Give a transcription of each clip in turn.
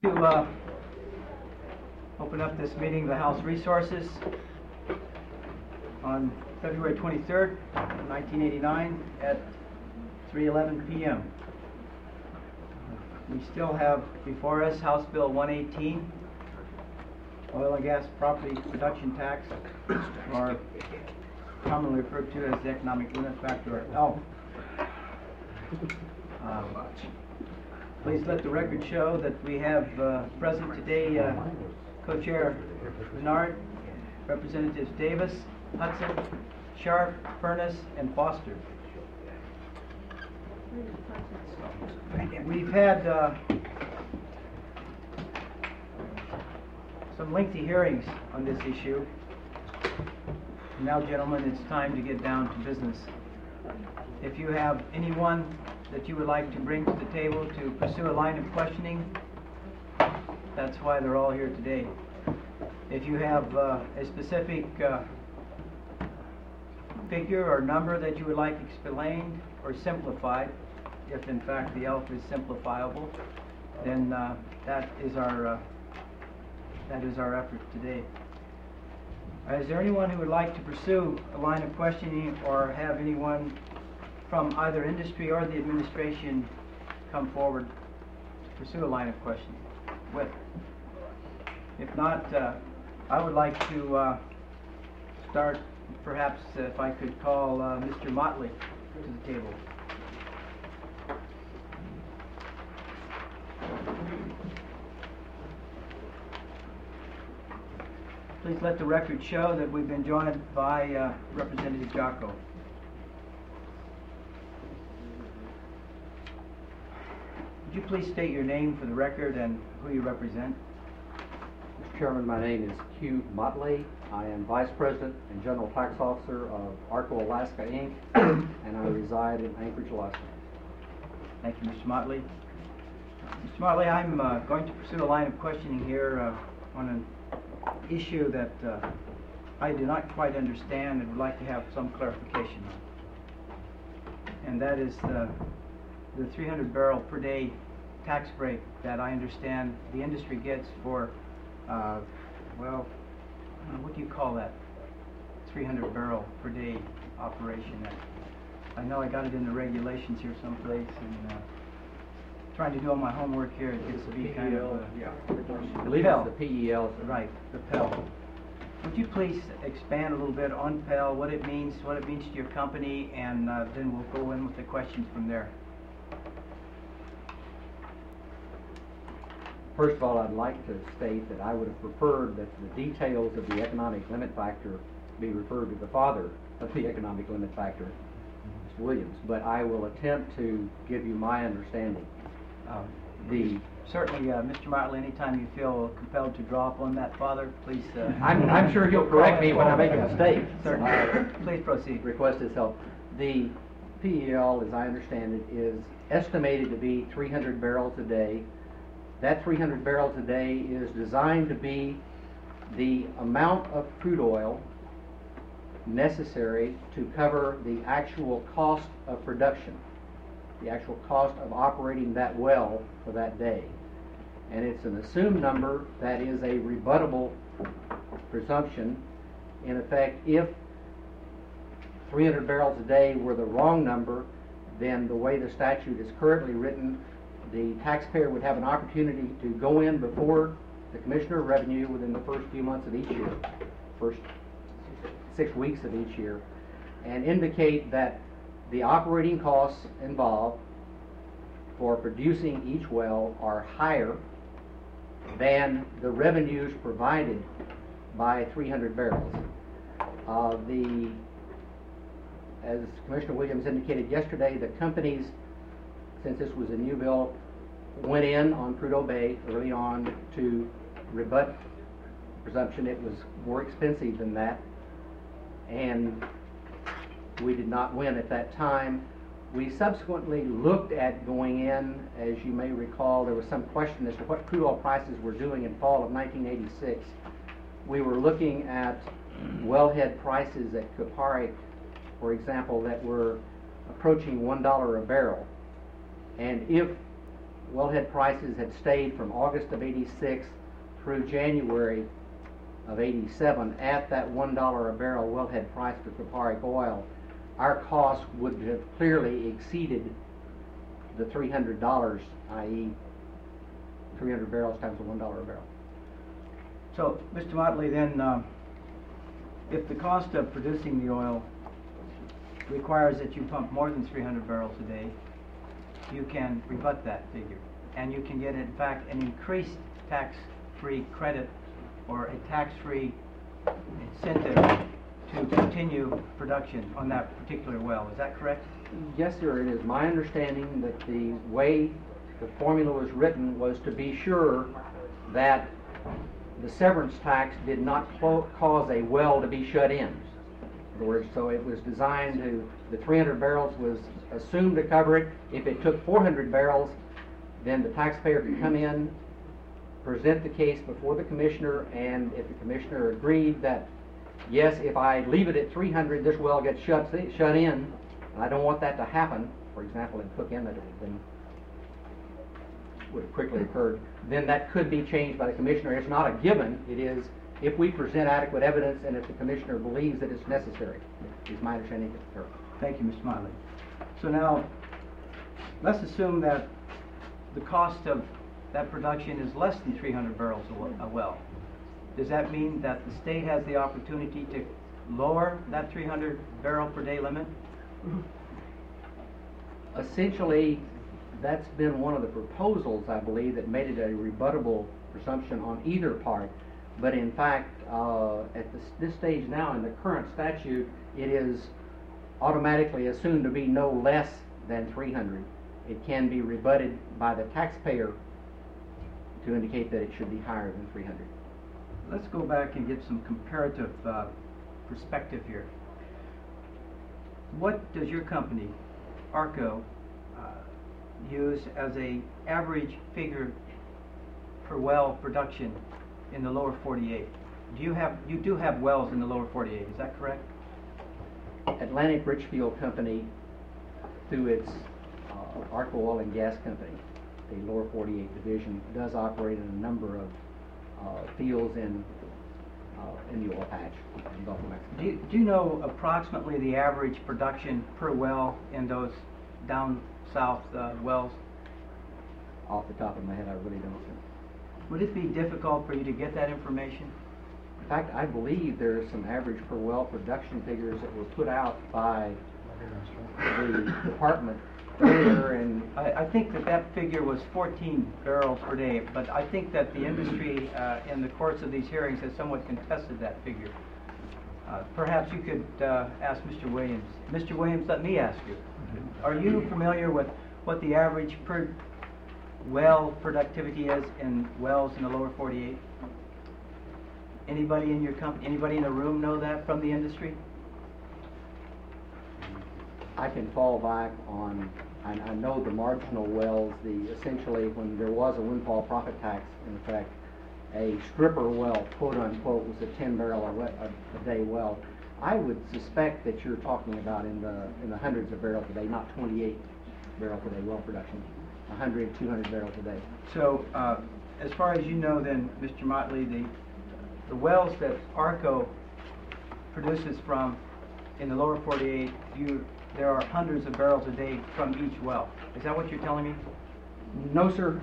To open up this meeting of the House Resources on February 23rd, 1989 at 3:11 p.m. We still have before us House Bill 118, Oil and Gas Property Production Tax, or commonly referred to as the Economic Limit Factor, or ELF. Please let the record show that we have present today Co-Chair Menard, Representatives Davis, Hudson, Sharp, Furness, and Foster. We've had some lengthy hearings on this issue. Now, gentlemen, it's time to get down to business. If you have anyone that you would like to bring to the table to pursue a line of questioning, that's why they're all here today. If you have a specific figure or number that you would like explained or simplified, if in fact the ELF is simplifiable, then that is our effort today. Is there anyone who would like to pursue a line of questioning or have anyone from either industry or the administration come forward to pursue a line of questioning with? If not, I would like to start, perhaps if I could call Mr. Motley to the table. Please let the record show that we've been joined by Representative Jocko. Would you please state your name for the record and who you represent? Mr. Chairman, my name is Hugh Motley. I am Vice President and General Tax Officer of ARCO Alaska, Inc., and I reside in Anchorage, Alaska. Thank you, Mr. Motley. Mr. Motley, I'm going to pursue a line of questioning here on an issue that I do not quite understand and would like to have some clarification on. And that is the 300 barrel per day tax break that I understand the industry gets for, well, what do you call that? 300 barrel per day operation. I know I got it in the regulations here someplace, and trying to do all my homework here, it gets to be kind of I believe it's the PEL. Right, the PEL. Would you please expand a little bit on PEL, what it means to your company, and then we'll go in with the questions from there. First of all, I'd like to state that I would have preferred that the details of the economic limit factor be referred to the father of the economic limit factor, Mr. Williams, but I will attempt to give you my understanding. Certainly, Mr. Motley, anytime you feel compelled to draw upon that father, please... I'm sure he'll correct me when I make a mistake. Certainly. Please proceed. Request his help. The PEL, as I understand it, is estimated to be 300 barrels a day. That 300 barrels a day is designed to be the amount of crude oil necessary to cover the actual cost of production, the actual cost of operating that well for that day. And it's an assumed number that is a rebuttable presumption. In effect, if 300 barrels a day were the wrong number, then the way the statute is currently written, the taxpayer would have an opportunity to go in before the Commissioner of Revenue within the first few months of each year, first 6 weeks of each year, and indicate that the operating costs involved for producing each well are higher than the revenues provided by 300 barrels. As Commissioner Williams indicated yesterday, the companies, since this was a new bill, went in on Prudhoe Bay early on to rebut presumption. It was more expensive than that, and we did not win at that time. We subsequently looked at going in. As you may recall, there was some question as to what crude oil prices were doing in fall of 1986. We were looking at wellhead prices at Kupari, for example, that were approaching $1 a barrel. And if wellhead prices had stayed from August of '86 through January of '87 at that $1 a barrel wellhead price for Kuparuk oil, our cost would have clearly exceeded the $300, i.e. 300 barrels times the $1 a barrel. So, Mr. Motley, then, if the cost of producing the oil requires that you pump more than 300 barrels a day, you can rebut that figure. And you can get, in fact, an increased tax-free credit or a tax-free incentive to continue production on that particular well. Is that correct? Yes, sir, it is my understanding that the way the formula was written was to be sure that the severance tax did not cause a well to be shut in. In other words, so it was designed to, the 300 barrels was assumed to cover it. If it took 400 barrels, then the taxpayer could come in, present the case before the commissioner, and if the commissioner agreed that, yes, if I leave it at 300, this well gets shut in, and I don't want that to happen, for example, in Cook Inlet, then would have quickly occurred, then that could be changed by the commissioner. It's not a given. It is if we present adequate evidence and if the commissioner believes that it's necessary, is my understanding. Thank you, Mr. Motley. So now, let's assume that the cost of that production is less than 300 barrels a well. Does that mean that the state has the opportunity to lower that 300 barrel per day limit? Essentially, that's been one of the proposals, I believe, that made it a rebuttable presumption on either part. But in fact, at this stage now in the current statute, it is automatically assumed to be no less than 300. It can be rebutted by the taxpayer to indicate that it should be higher than 300. Let's go back and get some comparative perspective here. What does your company, ARCO, use as a average figure per well production in the lower 48? You do have wells in the lower 48, is that correct? Atlantic Richfield Company, through its ARCO Oil and Gas Company, the lower 48 division, does operate in a number of fields in the oil patch in Gulf of Mexico. Do you know approximately the average production per well in those down south wells? Off the top of my head, I really don't, sir. Would it be difficult for you to get that information? In fact, I believe there are some average per well production figures that were put out by the department earlier, and I think that figure was 14 barrels per day, but I think that the industry in the course of these hearings has somewhat contested that figure. Perhaps you could ask Mr. Williams. Mr. Williams, let me ask you. Are you familiar with what the average per well productivity is in wells in the lower 48? Anybody in your company, anybody in the room know that from the industry? I can fall back on, I know the marginal wells, essentially when there was a windfall profit tax in effect, a stripper well, quote unquote, was a 10 barrel a day well. I would suspect that you're talking about in the hundreds of barrels a day, not 28 barrels a day well production, 100, 200 barrels a day. So, as far as you know then, Mr. Motley, the wells that ARCO produces from in the lower 48, there are hundreds of barrels a day from each well. Is that what you're telling me? No, sir.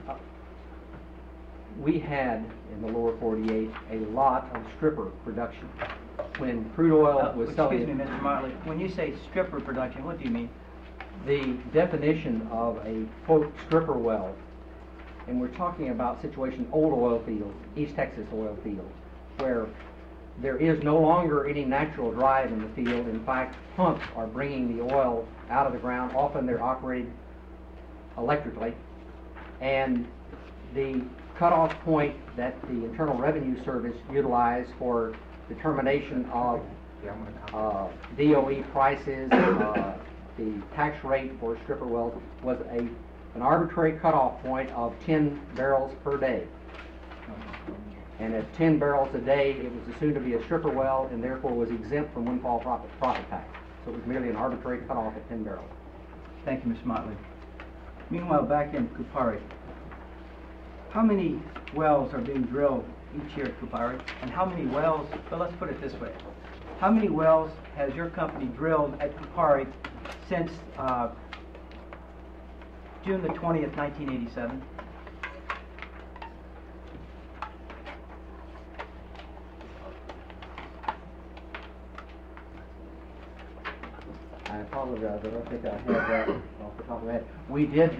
We had in the lower 48 a lot of stripper production. When crude oil was selling... Excuse me, Mr. Motley. When you say stripper production, what do you mean? The definition of a, quote, stripper well, and we're talking about situation old oil fields, East Texas oil fields, where there is no longer any natural drive in the field. In fact, pumps are bringing the oil out of the ground. Often they're operated electrically. And the cutoff point that the Internal Revenue Service utilized for determination of DOE prices, the tax rate for stripper wells, was an arbitrary cutoff point of 10 barrels per day. And at 10 barrels a day, it was assumed to be a stripper well and therefore was exempt from windfall profit tax. So it was merely an arbitrary cutoff at 10 barrels. Thank you, Mr. Motley. Meanwhile, back in Kuparuk, how many wells are being drilled each year at Kupari? And how many wells, well, let's put it this way. How many wells has your company drilled at Kupari since June the 20th, 1987? I apologize, I don't think I have that off the top of my head. We did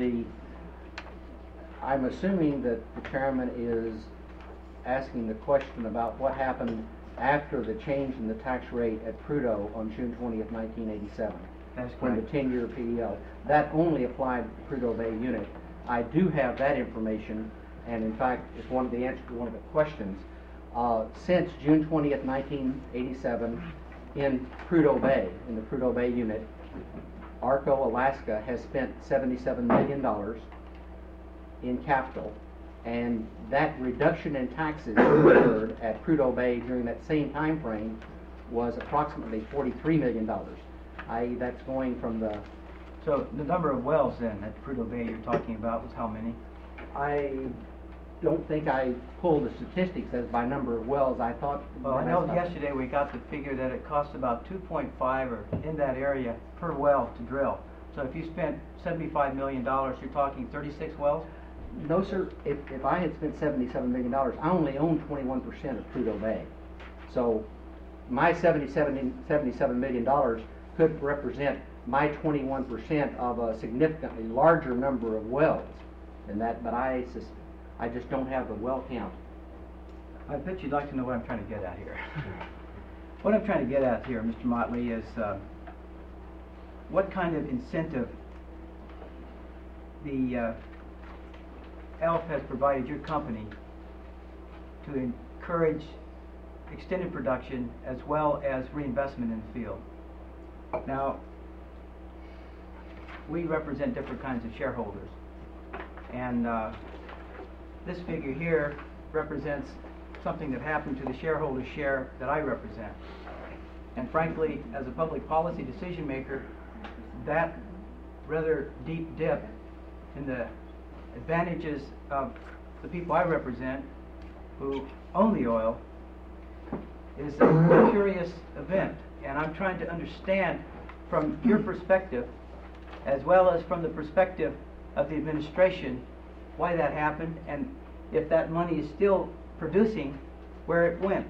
I'm assuming that the chairman is asking the question about what happened after the change in the tax rate at Prudhoe on June 20th, 1987. That's When the correct. 10-year PDL. That only applied to the Prudhoe Bay unit. I do have that information, and in fact, it's one of the answers to one of the questions. Since June 20th, 1987, in Prudhoe Bay, in the Prudhoe Bay unit, ARCO Alaska has spent $77 million in capital, and that reduction in taxes occurred at Prudhoe Bay during that same time frame was approximately $43 million. I.e., that's going from the... So the number of wells then at Prudhoe Bay you're talking about was how many? I don't think I pulled the statistics as by number of wells. I thought... Well, I know yesterday we got the figure that it costs about 2.5 or in that area per well to drill. So if you spent $75 million, you're talking 36 wells? No, sir. If I had spent $77 million, I only own 21% of Prudhoe Bay. So my $77 million could represent my 21% of a significantly larger number of wells than that, but I just don't have the well count. I bet you'd like to know what I'm trying to get at here. What I'm trying to get at here, Mr. Motley, is what kind of incentive the ELF has provided your company to encourage extended production as well as reinvestment in the field. Now, we represent different kinds of shareholders, and this figure here represents something that happened to the shareholder share that I represent. And frankly, as a public policy decision maker, that rather deep dip in the advantages of the people I represent who own the oil is a curious event. And I'm trying to understand from your perspective, as well as from the perspective of the administration, why that happened, and if that money is still producing, where it went.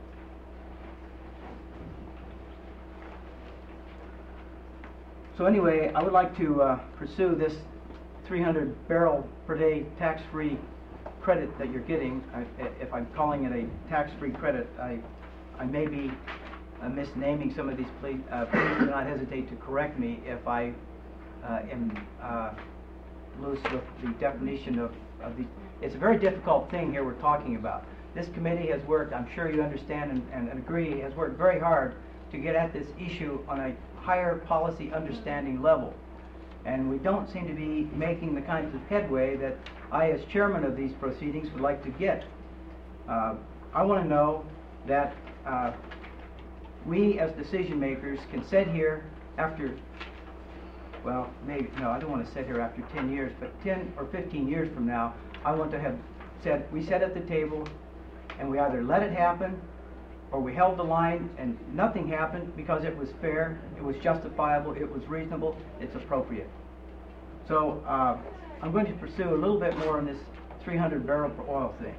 So anyway, I would like to pursue this 300 barrel per day tax-free credit that you're getting. If I'm calling it a tax-free credit, I may be misnaming some of these. Please do not hesitate to correct me if I am loose with the definition of the. It's a very difficult thing here we're talking about. This committee has worked, I'm sure you understand and agree, has worked very hard to get at this issue on a higher policy understanding level. And we don't seem to be making the kinds of headway that I, as chairman of these proceedings, would like to get. I want to know that we, as decision makers, can sit here after, well, maybe, no, I don't want to sit here after 10 years, but 10 or 15 years from now, I want to have said, we sat at the table and we either let it happen or we held the line and nothing happened because it was fair, it was justifiable, it was reasonable, it's appropriate. So I'm going to pursue a little bit more on this 300 barrel per oil thing.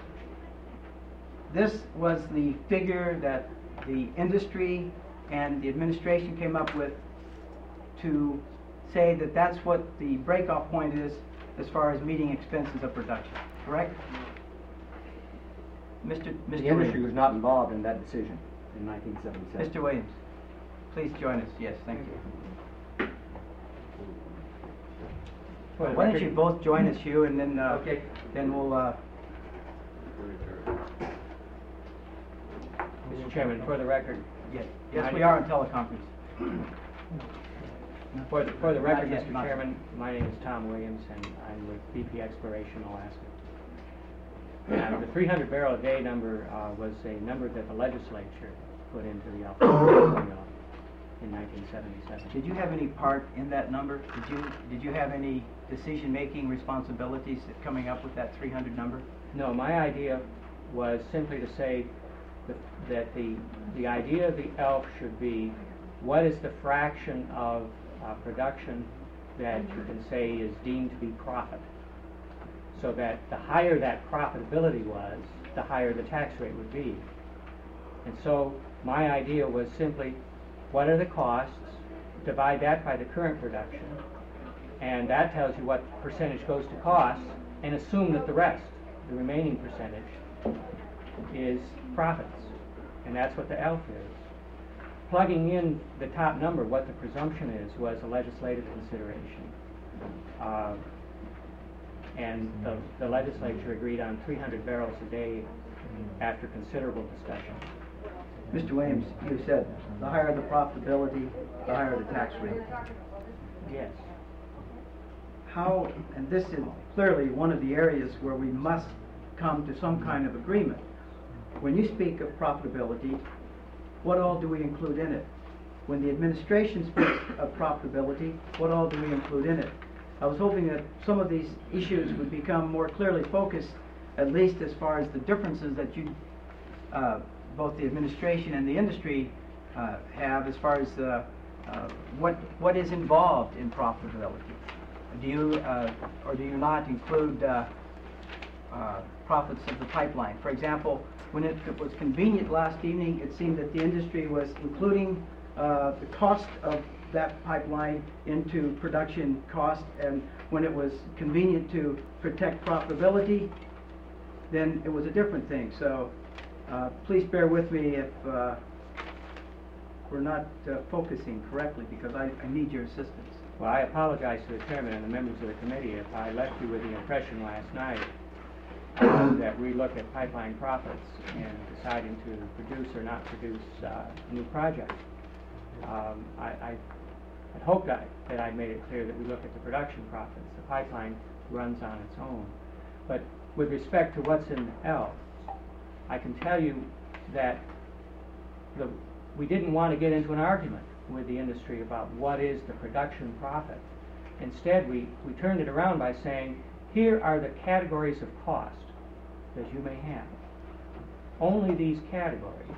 This was the figure that the industry and the administration came up with to say that that's what the breakoff point is as far as meeting expenses of production, correct? Mr. The industry Williams. was not involved in that decision in 1977. Mr. Williams, please join us. Yes, thank you. Why don't you both join us, Hugh, and then Okay. Then we'll. Mr. Chairman, for the record, Yes, we are on teleconference. for the record, Not yet, Mr. not yet. Chairman, my name is Tom Williams, and I'm with BP Exploration Alaska. The 300 barrel a day number was a number that the legislature put into the operation. in 1977. Did you have any part in that number? Did you have any decision-making responsibilities at coming up with that 300 number? No, my idea was simply to say that the idea of the ELF should be what is the fraction of production that you can say is deemed to be profit, so that the higher that profitability was, the higher the tax rate would be. And so my idea was simply, what are the costs, divide that by the current production, and that tells you what percentage goes to costs, and assume that the rest, the remaining percentage, is profits. And that's what the ELF is. Plugging in the top number, what the presumption is, was a legislative consideration. And the legislature agreed on 300 barrels a day after considerable discussion. Mr. Williams, you said the higher the profitability, the higher the tax rate. Yes. How, and this is clearly one of the areas where we must come to some kind of agreement. When you speak of profitability, what all do we include in it? When the administration speaks of profitability, what all do we include in it? I was hoping that some of these issues would become more clearly focused, at least as far as the differences that you, both the administration and the industry have as far as what is involved in profitability. Do you or do you not include profits of the pipeline? For example, when it was convenient last evening, it seemed that the industry was including the cost of that pipeline into production cost, and when it was convenient to protect profitability, then it was a different thing. So please bear with me if we're not focusing correctly, because I need your assistance. Well, I apologize to the chairman and the members of the committee if I left you with the impression last night that we look at pipeline profits in deciding to produce or not produce new projects. I hoped that I made it clear that we look at the production profits. The pipeline runs on its own. But with respect to what's in the ELF, I can tell you that we didn't want to get into an argument with the industry about what is the production profit. Instead, we turned it around by saying, here are the categories of cost that you may have. Only these categories.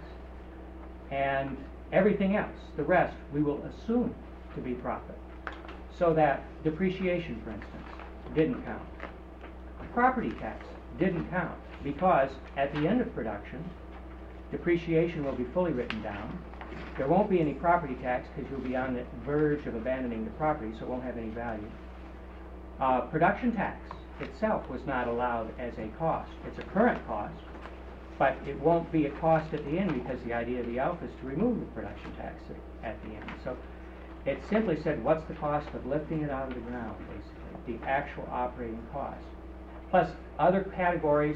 And everything else, the rest, we will assume to be profit. So that depreciation, for instance, didn't count. Property tax didn't count, because at the end of production, depreciation will be fully written down. There won't be any property tax because you'll be on the verge of abandoning the property, so it won't have any value. Production tax itself was not allowed as a cost. It's a current cost, but it won't be a cost at the end, because the idea of the ELF is to remove the production tax at the end. So it simply said, what's the cost of lifting it out of the ground, basically, the actual operating cost, plus other categories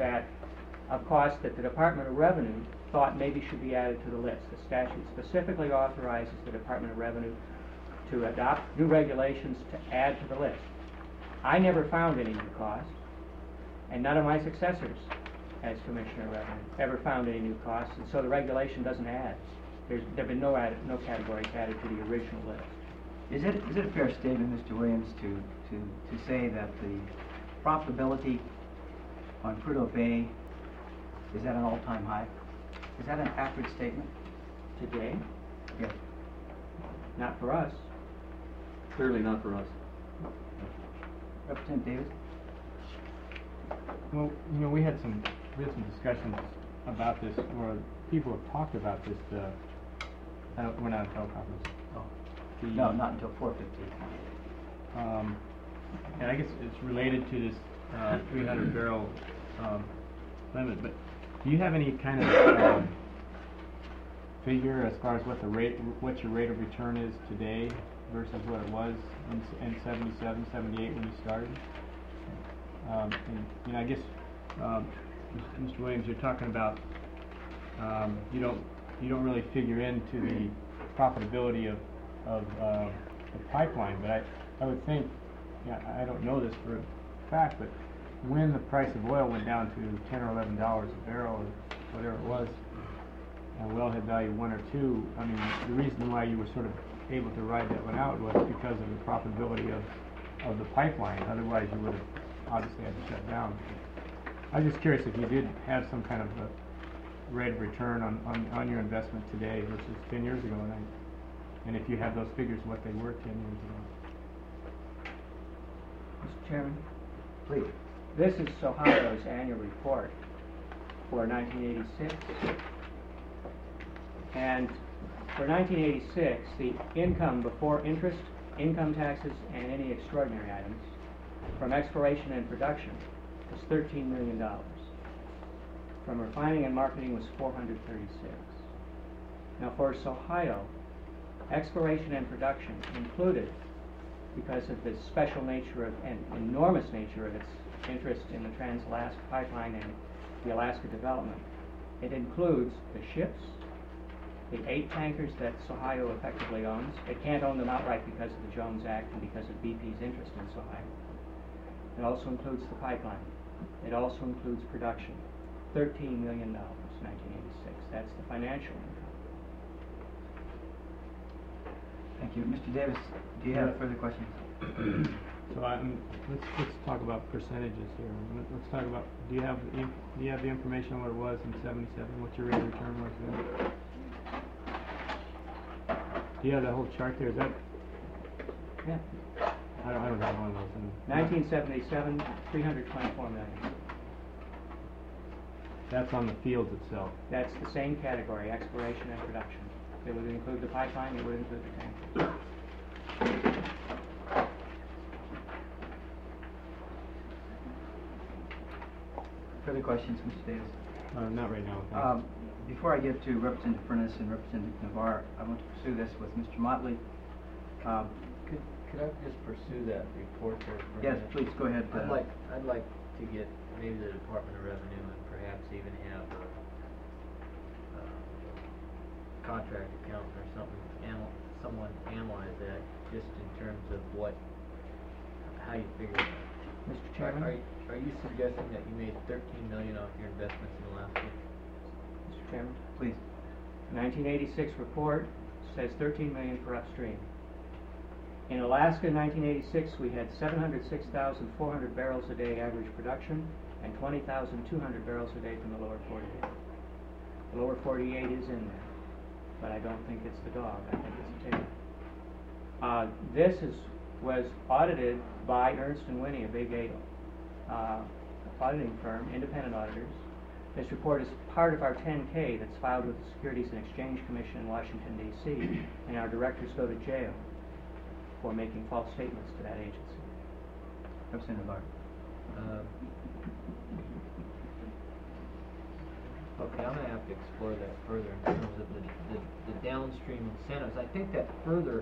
of costs that the Department of Revenue thought maybe should be added to the list. The statute specifically authorizes the Department of Revenue to adopt new regulations to add to the list. I never found any new costs, and none of my successors as Commissioner of Revenue ever found any new costs, and so the regulation doesn't add. There have been no categories added to the original list. Is it a fair statement, Mr. Williams, to say that the profitability on Prudhoe Bay is at an all-time high? Is that an accurate statement? Today? Yes. Not for us. Clearly not for us. Representative Davis? Well, we had some discussions about this, or people have talked about this. We're not a teleconference. Oh. No, not until 4:15. And I guess it's related to this 300 barrel limit. But do you have any kind of figure as far as what your rate of return is today versus what it was in 77, 78 when you started? And I guess, Mr. Williams, you're talking about you don't really figure into the profitability of the pipeline, but I would think, I don't know this for a fact, but when the price of oil went down to $10 or $11 a barrel or whatever it was, wellhead value 1 or 2, I mean, the reason why you were sort of able to ride that one out was because of the profitability of the pipeline. Otherwise, you would have obviously had to shut down. I was just curious if you did have some kind of a rate of return on your investment today versus 10 years ago, and if you have those figures, what they were 10 years ago. Mr. Chairman, Please. this is Ohio's annual report for 1986. And for 1986, the income before interest, income taxes, and any extraordinary items from exploration and production was $13 million. From refining and marketing was $436. Now for Ohio, exploration and production included, because of the special nature of and enormous nature of its interest in the Trans-Alaska Pipeline and the Alaska development, it includes the ships, the 8 tankers that Ohio effectively owns. It can't own them outright because of the Jones Act and because of BP's interest in Ohio. It also includes the pipeline. It also includes production. $13 million, 1986. That's the financial income. Thank you. Mr. Davis, do you have further questions? So let's talk about percentages here. Let's talk about, do you have the information on what it was in '77? What your rate of return was then? Do you have that whole chart there? Is that? Yeah. I don't have one of those. 1977, $324 million. That's on the fields itself. That's the same category, exploration and production. It would include the pipeline, it would include the tankers. Further questions, Mr. Davis? Not right now. thanks. Before I get to Representative Furness and Representative Navarre, I want to pursue this with Mr. Motley. Could I just pursue that report there for a Yes, minute? please, go ahead. I'd like to get maybe the Department of Revenue and perhaps even have a contract accountant or something, someone analyze that just in terms of how you figure it out. Mr. Chairman? Are you suggesting that you made $13 million off your investments in Alaska? Mr. Chairman? Please. The 1986 report says $13 million for upstream. In Alaska in 1986, we had 706,400 barrels a day average production and 20,200 barrels a day from the lower 48. The lower 48 is in there, but I don't think it's the dog. I think it's the tail. This was audited by Ernst & Winnie, a big 8 auditing firm, independent auditors. This report is part of our 10-K that's filed with the Securities and Exchange Commission in Washington, D.C., and our directors go to jail for making false statements to that agency. Representative Navarre. Okay, I'm going to have to explore that further in terms of the downstream incentives. I think that further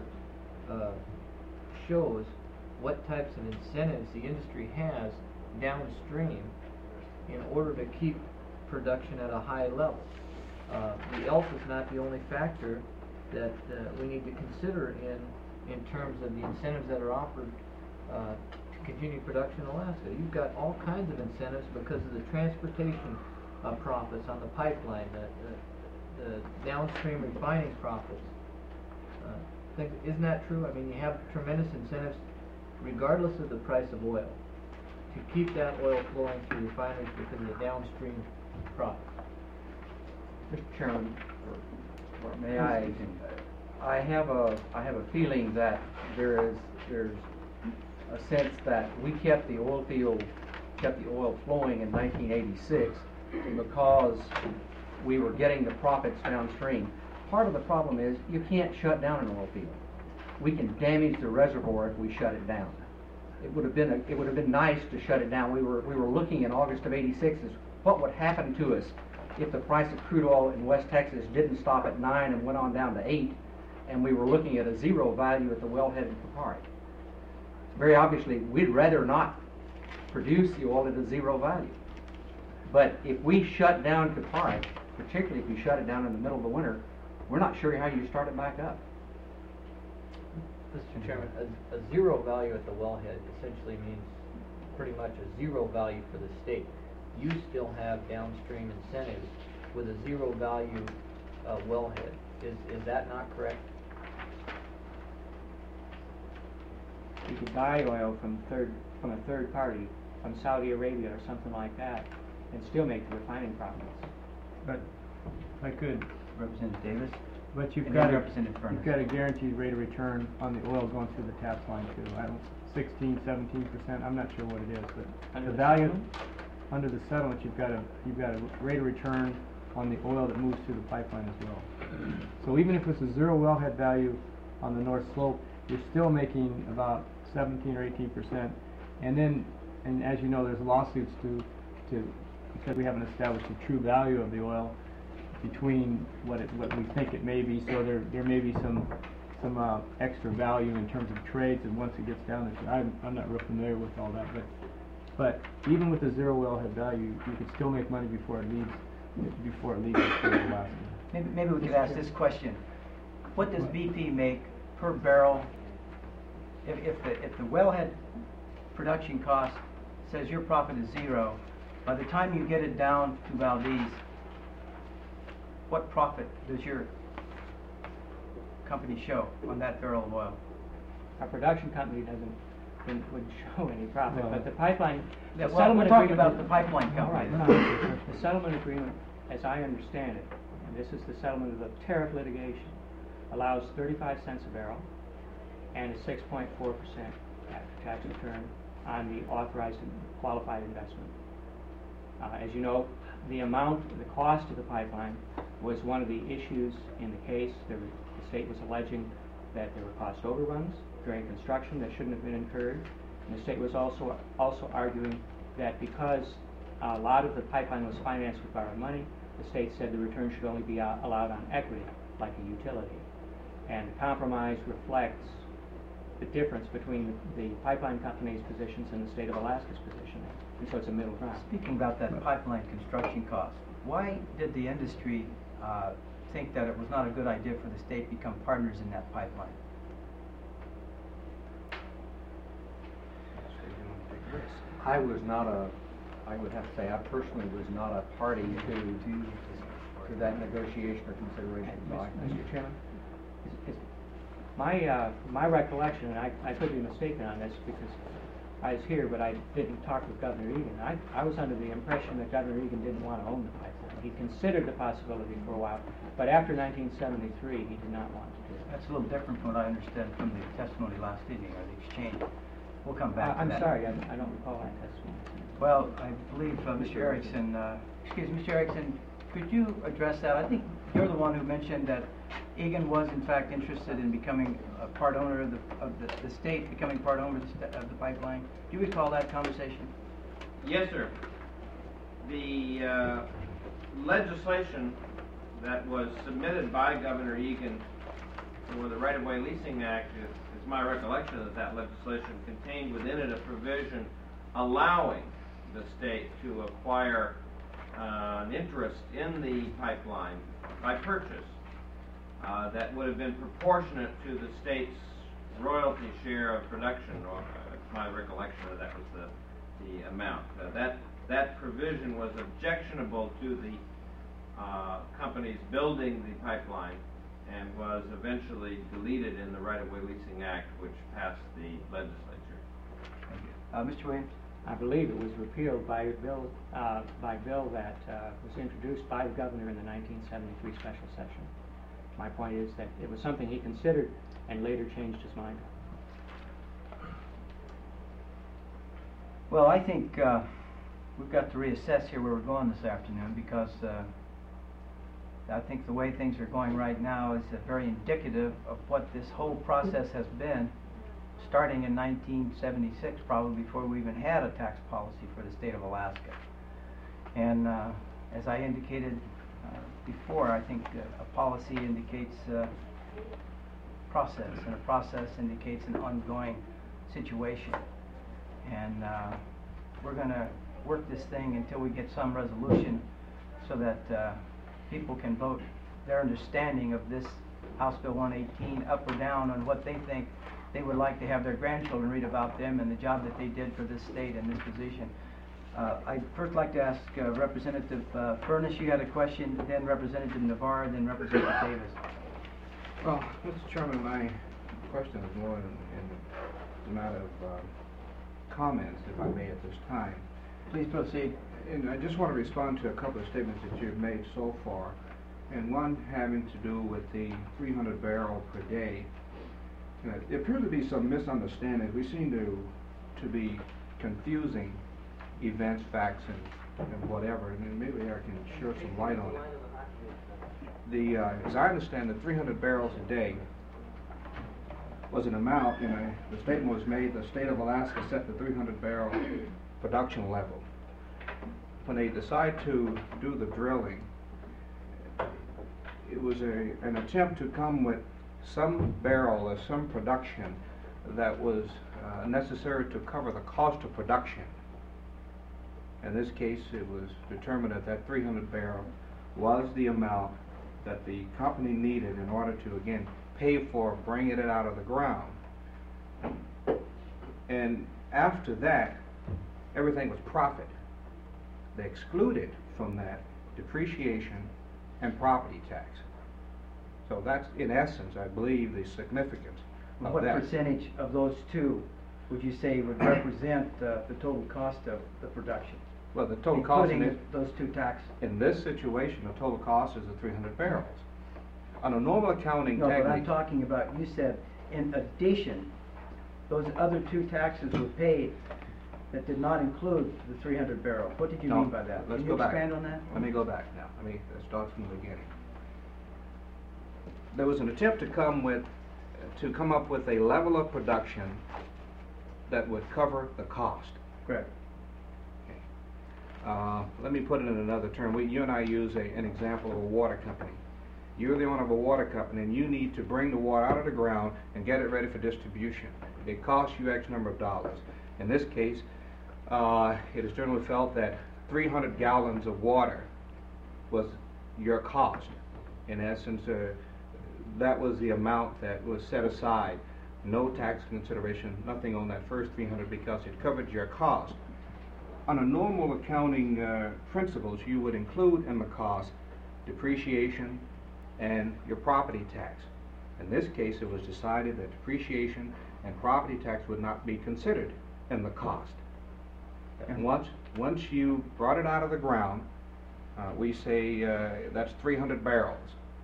shows what types of incentives the industry has downstream in order to keep production at a high level. The ELF is not the only factor that we need to consider in terms of the incentives that are offered to continue production in Alaska. You've got all kinds of incentives because of the transportation profits on the pipeline, the downstream refining profits. Isn't that true? I mean, you have tremendous incentives, regardless of the price of oil, to keep that oil flowing through refineries because of the downstream profits. Mr. Chairman, or may I have a feeling that there's a sense that we kept the oil flowing in 1986 because we were getting the profits downstream. Part of the problem is you can't shut down an oil field. We can damage the reservoir if we shut it down. It would have been nice to shut it down. We were looking in August of '86 as what would happen to us if the price of crude oil in West Texas didn't stop at 9 and went on down to 8, and we were looking at a zero value at the wellhead in Kupari. Very obviously, we'd rather not produce the oil at a zero value. But if we shut down Kupari, particularly if you shut it down in the middle of the winter, we're not sure how you start it back up. Mr. Chairman, a zero value at the wellhead essentially means pretty much a zero value for the state. You still have downstream incentives with a zero value wellhead. Is that not correct? You could buy oil from a third party, from Saudi Arabia or something like that, and still make the refining profits. But if I could, Representative Davis? but you've And got then a, Representative Furness. you've got a guaranteed rate of return on the oil going through the taps line too. I don't, 16, 17%, I'm not sure what it is, but Under the the value, settlement? under the settlement, you've got a rate of return on the oil that moves through the pipeline as well. So even if it's a zero wellhead value on the north slope, you're still making about 17 or 18%. And then, and as you know, there's lawsuits because we haven't established the true value of the oil between what we think it may be. So there may be some extra value in terms of trades, and once it gets down there, I'm not real familiar with all that, but even with the zero wellhead value, you could still make money before it leaves the state of Alaska. Maybe we could ask this question. What does BP make per barrel if the wellhead production cost says your profit is zero? By the time you get it down to Valdez, what profit does your company show on that barrel of oil? Our production company wouldn't show any profit, but the pipeline, the Yeah, well, settlement we're talking agreement. about the pipeline All company. right, the settlement agreement, as I understand it, and this is the settlement of the tariff litigation, allows 35 cents a barrel and a 6.4% after-tax return on the authorized and qualified investment. As you know, the cost of the pipeline was one of the issues in the case. The state was alleging that there were cost overruns during construction that shouldn't have been incurred. And the state was also arguing that because a lot of the pipeline was financed with borrowed money, the state said the return should only be allowed on equity, like a utility. And the compromise reflects the difference between the pipeline company's positions and the state of Alaska's position. And so it's a middle ground. Speaking about that pipeline construction cost, why did the industry think that it was not a good idea for the state to become partners in that pipeline? I would have to say, I personally was not a party to that negotiation or consideration. So Mr. Chairman, my recollection, and I could be mistaken on this because I was here, but I didn't talk with Governor Egan. I was under the impression that Governor Egan didn't want to own the pipeline. He considered the possibility for a while, but after 1973, he did not want to do it. That's a little different from what I understand from the testimony last evening or the exchange. We'll come back to I'm that. sorry, I don't recall that testimony. Well, I believe Mr. Erickson, Mr. Erickson, could you address that? I think you're the one who mentioned that Egan was in fact interested in becoming a part owner of the state, becoming part owner of the pipeline. Do you recall that conversation? Yes, sir. The legislation that was submitted by Governor Egan for the Right-of-Way Leasing Act, it's my recollection that legislation contained within it a provision allowing the state to acquire an interest in the pipeline by purchase that would have been proportionate to the state's royalty share of production. It's my recollection that was the amount. That provision was objectionable to the companies building the pipeline and was eventually deleted in the Right-of-Way Leasing Act, which passed the legislature. Thank you. Mr. Williams? I believe it was repealed by a bill that was introduced by the governor in the 1973 special session. My point is that it was something he considered and later changed his mind. Well, I think we've got to reassess here where we're going this afternoon, because I think the way things are going right now is very indicative of what this whole process has been, starting in 1976, probably before we even had a tax policy for the state of Alaska. And as I indicated before, I think a policy indicates process, and a process indicates an ongoing situation. And we're going to work this thing until we get some resolution so that people can vote their understanding of this House Bill 118 up or down on what they think they would like to have their grandchildren read about them and the job that they did for this state and this position. I'd first like to ask Representative Furness, you had a question, then Representative Navarre, then Representative Davis. Well, Mr. Chairman, my question is more in the matter of comments, if I may, at this time. Please proceed. And I just want to respond to a couple of statements that you've made so far, and one having to do with the 300 barrel per day. There appears to be some misunderstanding. We seem to be confusing events, facts, and whatever, and then maybe I can shed some light on it. As I understand, the 300 barrels a day was an amount, the statement was made, the state of Alaska set the 300 barrel production level. When they decide to do the drilling, it was an attempt to come with some barrel or some production that was necessary to cover the cost of production. In this case, it was determined that 300 barrel was the amount that the company needed in order to, again, pay for bringing it out of the ground. And after that, everything was profit. They excluded from that depreciation and property tax. So that's, in essence, I believe, the significance of What that. percentage of those two would you say would represent the total cost of the production? Well, the total cost in Including those two taxes? In this situation, the total cost is the 300 barrels. On a normal accounting No, but I'm technique, talking about, you said, in addition, those other two taxes were paid that did not include the 300 barrel. What did you No, mean by that? let's Can go you back. expand on that? Let me go back now. Let's start from the beginning. There was an attempt to come up with a level of production that would cover the cost. Correct. Let me put it in another term. You and I use an example of a water company. You're the owner of a water company, and you need to bring the water out of the ground and get it ready for distribution. It costs you X number of dollars. In this case, it is generally felt that 300 gallons of water was your cost. In essence, that was the amount that was set aside. No tax consideration, nothing on that first 300 because it covered your cost. On a normal accounting principles, you would include in the cost depreciation and your property tax. In this case, it was decided that depreciation and property tax would not be considered in the cost. And once you brought it out of the ground, we say that's 300 barrels.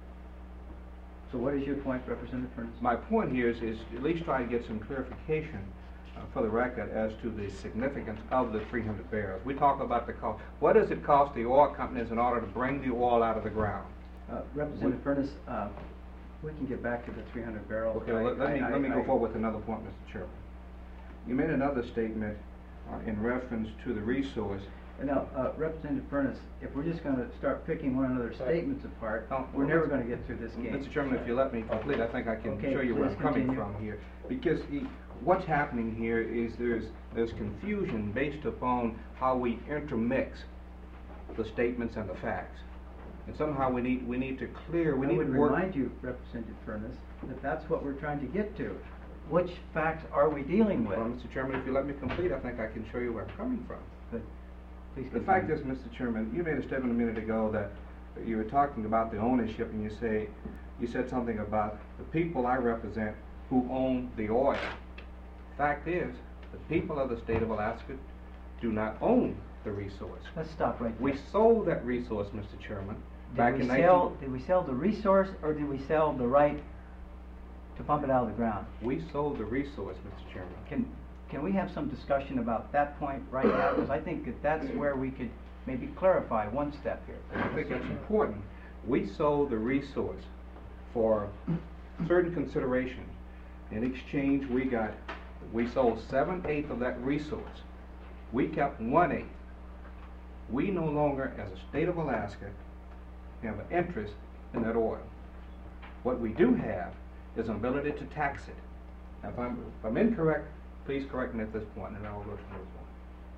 So what is your point, Representative Furness? My point here is at least try to get some clarification for the record as to the significance of the 300 barrels. We talk about the cost. What does it cost the oil companies in order to bring the oil out of the ground? Representative Furness, we can get back to the 300 barrels. Okay, let me go forward with another point, Mr. Chairman. You made another statement in reference to the resource. Now, Representative Furness, if we're just going to start picking one another's statements apart, Oh, we're well, never going to get through this game. Mr. Chairman, if you let me complete, I think I can Okay, show you where please I'm coming continue. from here. Because what's happening here is there's confusion based upon how we intermix the statements and the facts. And somehow we need to clear, we I need would to work. remind you, Representative Furness, that that's what we're trying to get to. Which facts are we dealing with? Well, Mr. Chairman, if you let me complete, I think I can show you where I'm coming from. Good. Please The continue. fact is, Mr. Chairman, you made a statement a minute ago that you were talking about the ownership, and you said something about the people I represent who own the oil. Fact is, the people of the state of Alaska do not own the resource. Let's stop right there. We sold that resource, Mr. Chairman, back in Did we sell the resource, or did we sell the right to pump it out of the ground? We sold the resource, Mr. Chairman. Can we have some discussion about that point right now? Because I think that that's where we could maybe clarify one step here. I think it's important. We sold the resource for certain consideration. In exchange, we sold 7/8 of that resource. We kept 1/8. We no longer, as a state of Alaska, have an interest in that oil. What we do have is an ability to tax it. Now, if I'm incorrect, please correct me at this point, and I will go to another point.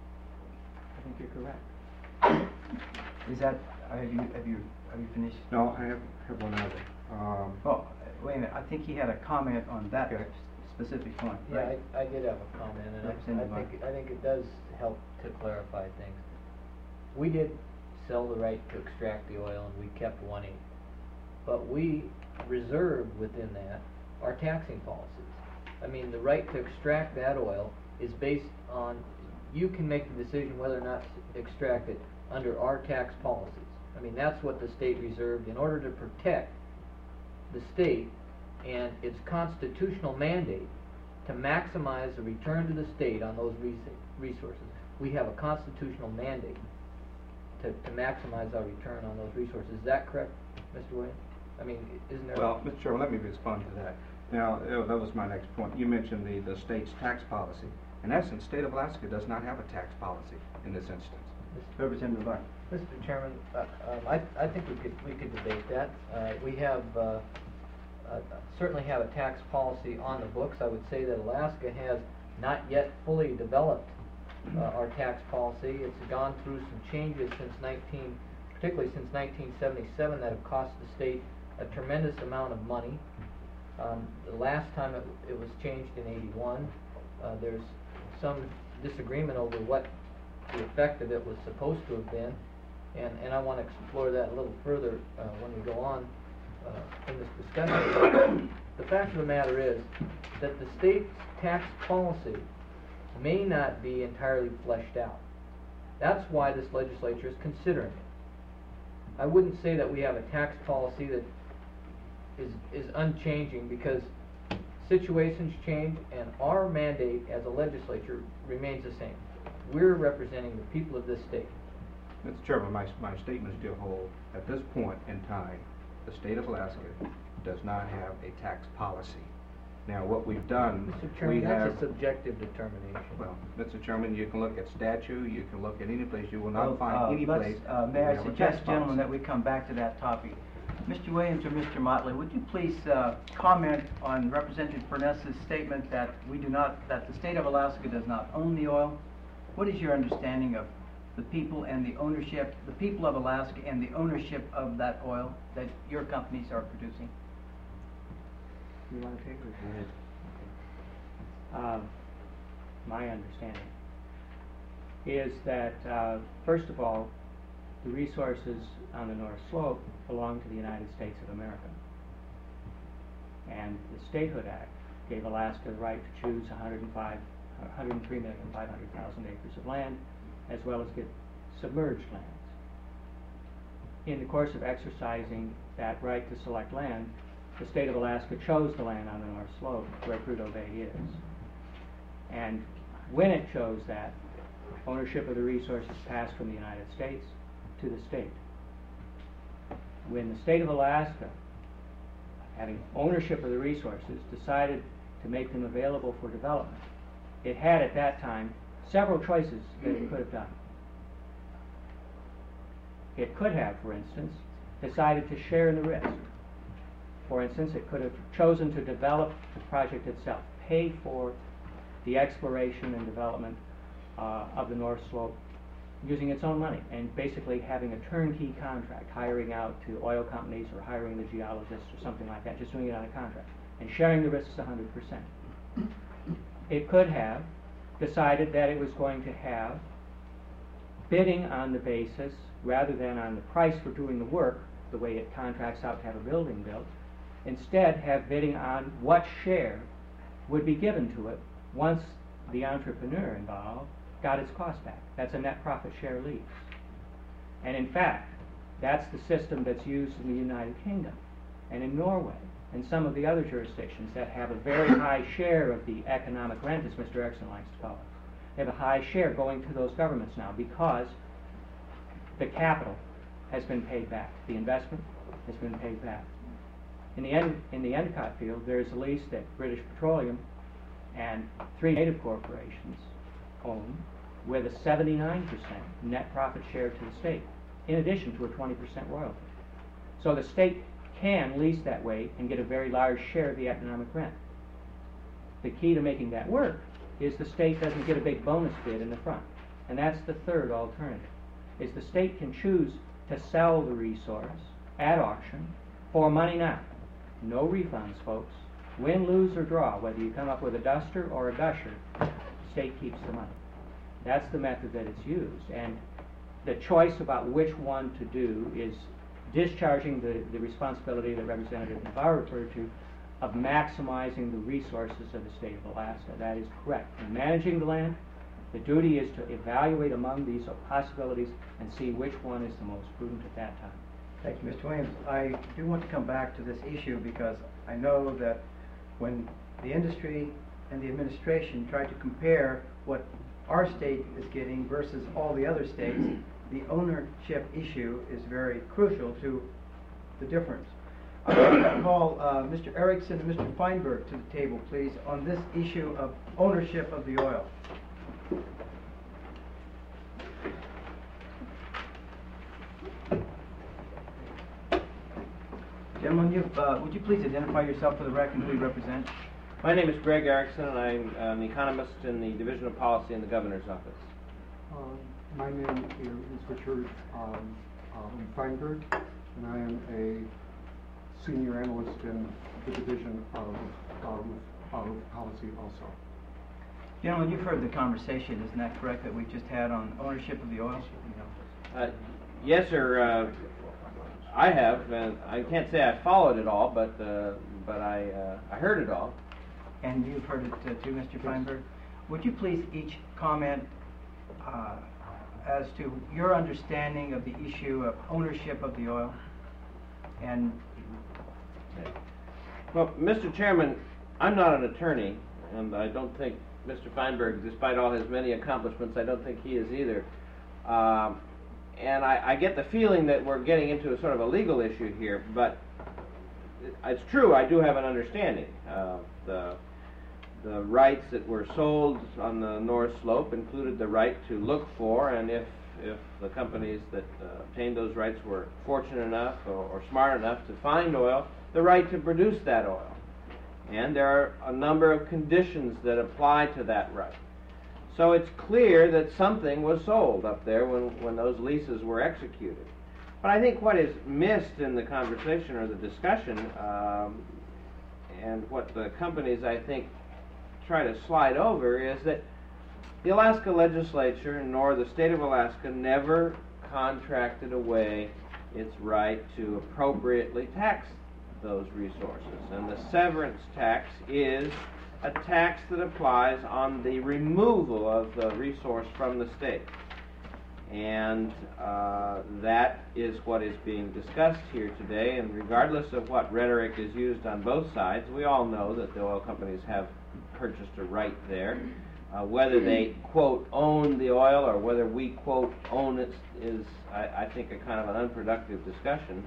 I think you're correct. Is that, have you finished? No, I have one other. Oh, wait a minute, I think he had a comment on that Okay. specific point, Yeah, right? I did have a comment, and Representative I think it does help to clarify things. We did sell the right to extract the oil, and we kept 1/8. But we reserved within that our taxing policies. I mean, the right to extract that oil is based on, you can make the decision whether or not to extract it under our tax policies. I mean, that's what the state reserved in order to protect the state and its constitutional mandate to maximize the return to the state on those resources. We have a constitutional mandate to maximize our return on those resources. Is that correct, Mr. Williams? I mean, isn't there? Well, Mr. Chairman, let me respond to that. Now, that was my next point. You mentioned the state's tax policy. In essence, the state of Alaska does not have a tax policy in this instance. Representative Martin. Mr. Chairman, I think we could debate that. We have certainly have a tax policy on the books. I would say that Alaska has not yet fully developed our tax policy. It's gone through some changes particularly since 1977, that have cost the state a tremendous amount of money. The last time it was changed in '81. There's some disagreement over what the effect of it was supposed to have been, and I want to explore that a little further when we go on in this discussion. The fact of the matter is that the state's tax policy may not be entirely fleshed out. That's why this legislature is considering it. I wouldn't say that we have a tax policy that is unchanging, because situations change and our mandate as a legislature remains the same. We're representing the people of this state. Mr. Chairman, my statement still hold. At this point in time, the state of Alaska does not have a tax policy. Now, what we've done, Mr. Chairman, we have... that's a subjective determination. Well, Mr. Chairman, you can look at statute, you can look at any place, you will not Well, find any let's, place. May where I we have a suggest, tax gentlemen, that policy. we come back to that topic. Mr. Williams or Mr. Motley, would you please comment on Representative Furness's statement that that the state of Alaska does not own the oil? What is your understanding of the people and the ownership, the people of Alaska and the ownership of that oil that your companies are producing? You want to take it? Go ahead. My understanding is that, first of all, the resources on the North Slope belong to the United States of America. And the Statehood Act gave Alaska the right to choose 103,500,000 acres of land, as well as get submerged lands. In the course of exercising that right to select land, the state of Alaska chose the land on the North Slope, where Prudhoe Bay is. And when it chose that, ownership of the resources passed from the United States to the state. When the state of Alaska, having ownership of the resources, decided to make them available for development, it had at that time several choices that it could have done. It could have, for instance, decided to share in the risk. For instance, it could have chosen to develop the project itself, pay for the exploration and development of the North Slope using its own money, and basically having a turnkey contract, hiring out to oil companies or hiring the geologists or something like that, just doing it on a contract, and sharing the risks 100%. It could have decided that it was going to have bidding on the basis, rather than on the price for doing the work, the way it contracts out to have a building built, instead have bidding on what share would be given to it once the entrepreneur involved got its cost back. That's a net profit share lease. And in fact, that's the system that's used in the United Kingdom and in Norway and some of the other jurisdictions that have a very high share of the economic rent, as Mr. Erickson likes to call it. They have a high share going to those governments now because the capital has been paid back. The investment has been paid back. In the Endicott field, there's a lease that British Petroleum and 3 native corporations own, with a 79% net profit share to the state, in addition to a 20% royalty. So the state can lease that way and get a very large share of the economic rent. The key to making that work is the state doesn't get a big bonus bid in the front. And that's the third alternative, is the state can choose to sell the resource at auction for money now. No refunds, folks. Win, lose, or draw, whether you come up with a duster or a gusher, the state keeps the money. That's the method that it's used. And the choice about which one to do is discharging the responsibility that Representative Navarro referred to of maximizing the resources of the state of Alaska. That is correct. In managing the land, the duty is to evaluate among these possibilities and see which one is the most prudent at that time. Thank you, Mr. Williams. I do want to come back to this issue because I know that when the industry and the administration try to compare what our state is getting versus all the other states, the ownership issue is very crucial to the difference. I'd like to call Mr. Erickson and Mr. Feinberg to the table, please, on this issue of ownership of the oil. Gentlemen, would you please identify yourself for the record and who you represent? My name is Greg Erickson, and I'm an economist in the Division of Policy in the Governor's Office. My name is Richard Feinberg, and I am a senior analyst in the Division of Policy also. Gentlemen, you've heard the conversation, isn't that correct, that we just had on ownership of the oil? Yes, sir. I have, and I can't say I followed it all, but I heard it all. And you've heard it too, Mr. Feinberg. Would you please each comment as to your understanding of the issue of ownership of the oil? And well, Mr. Chairman, I'm not an attorney, and I don't think Mr. Feinberg, despite all his many accomplishments, I don't think he is either. And I get the feeling that we're getting into a sort of a legal issue here, but it's true, I do have an understanding. The rights that were sold on the North Slope included the right to look for, and if the companies that obtained those rights were fortunate enough or smart enough to find oil, the right to produce that oil. And there are a number of conditions that apply to that right. So it's clear that something was sold up there when those leases were executed. But I think what is missed in the conversation or the discussion, and what the companies, I think, try to slide over, is that the Alaska legislature nor the state of Alaska never contracted away its right to appropriately tax those resources. And the severance tax is a tax that applies on the removal of the resource from the state. And that is what is being discussed here today, and regardless of what rhetoric is used on both sides, we all know that the oil companies have purchased a right there. Whether they, quote, own the oil or whether we, quote, own it is, I think, a kind of an unproductive discussion.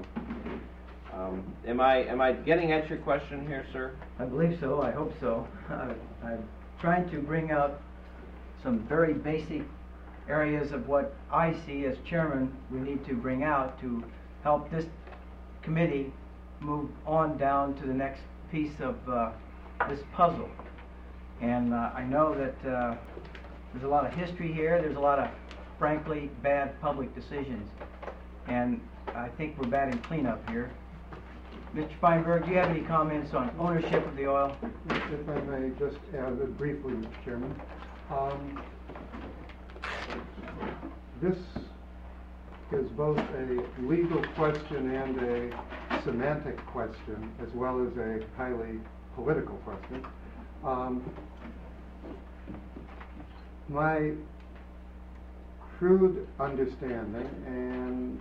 Am I getting at your question here, sir? I believe so. I hope so. I'm trying to bring out some very basic areas of what I see as chairman we need to bring out to help this committee move on down to the next piece of this puzzle. And I know that there's a lot of history here. There's a lot of, frankly, bad public decisions. And I think we're batting cleanup here. Mr. Feinberg, do you have any comments on ownership of the oil? If I may just add briefly, Mr. Chairman. This is both a legal question and a semantic question, as well as a highly political question. My crude understanding, and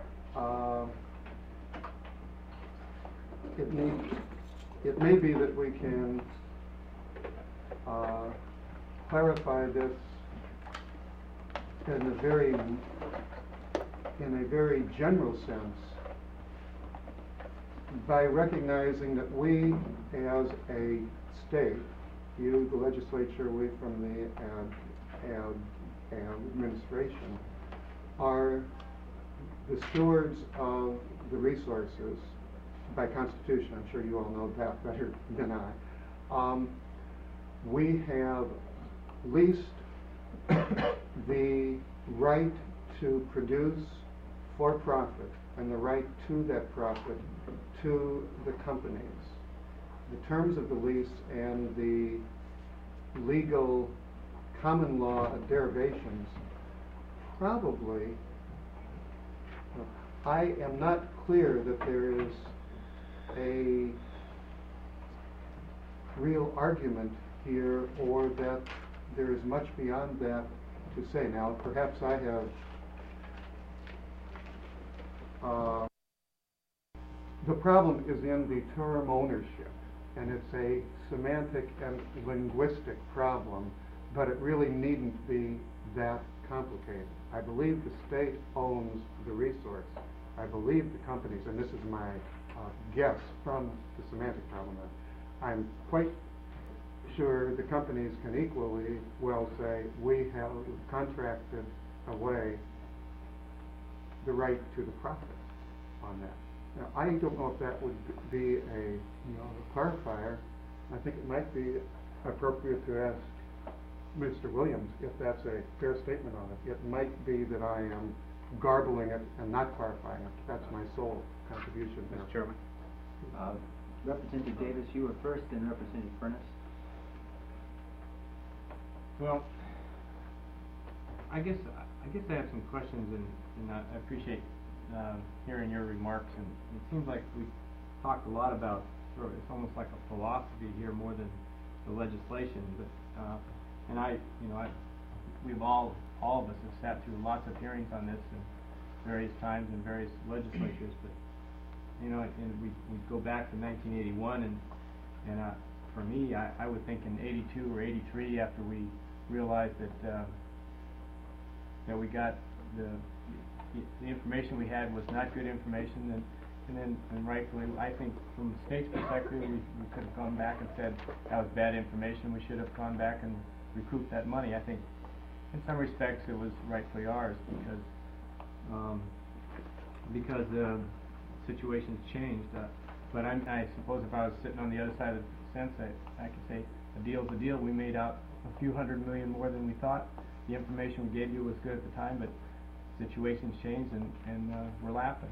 it may be that we can clarify this in a very general sense by recognizing that we as a state, you, the legislature, we from the administration, are the stewards of the resources by Constitution. I'm sure you all know that better than I. We have leased the right to produce for profit and the right to that profit to the companies. the terms of the lease and the legal common law derivations, probably, I am not clear that there is a real argument here, or that there is much beyond that to say. Now, perhaps I have the problem is in the term ownership, and it's a semantic and linguistic problem, but it really needn't be that complicated. I believe the state owns the resource. I believe the companies, and this is my guess from the semantic problem, I'm quite sure the companies can equally well say, we have contracted away the right to the profit on that. Now, I don't know if that would be a clarifier. I think it might be appropriate to ask Mr. Williams if that's a fair statement on it. It might be that I am garbling it and not clarifying it. That's my sole contribution there. Mr. Chairman. Representative Davis, you were first, and Representative Furness. Well, I guess I have some questions, and I appreciate hearing your remarks. And it seems like we talked a lot about it's almost like a philosophy here more than the legislation. But we've all of us have sat through lots of hearings on this in various times in various legislatures. But and we go back to 1981, and for me, I would think in 82 or 83, after we realized that we got the information we had was not good information, and rightfully, I think from the state's perspective, we could have gone back and said that was bad information. We should have gone back and recouped that money. I think in some respects it was rightfully ours because the situation's changed. But I suppose if I was sitting on the other side of the fence, I could say a deal's a deal. We made out a few $100 million more than we thought. The information we gave you was good at the time, but situations changed, and we're laughing.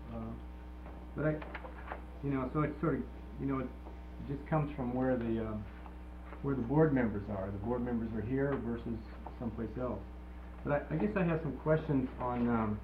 But so it's sort of, it just comes from where the board members are. The board members are here versus someplace else. But I guess I have some questions on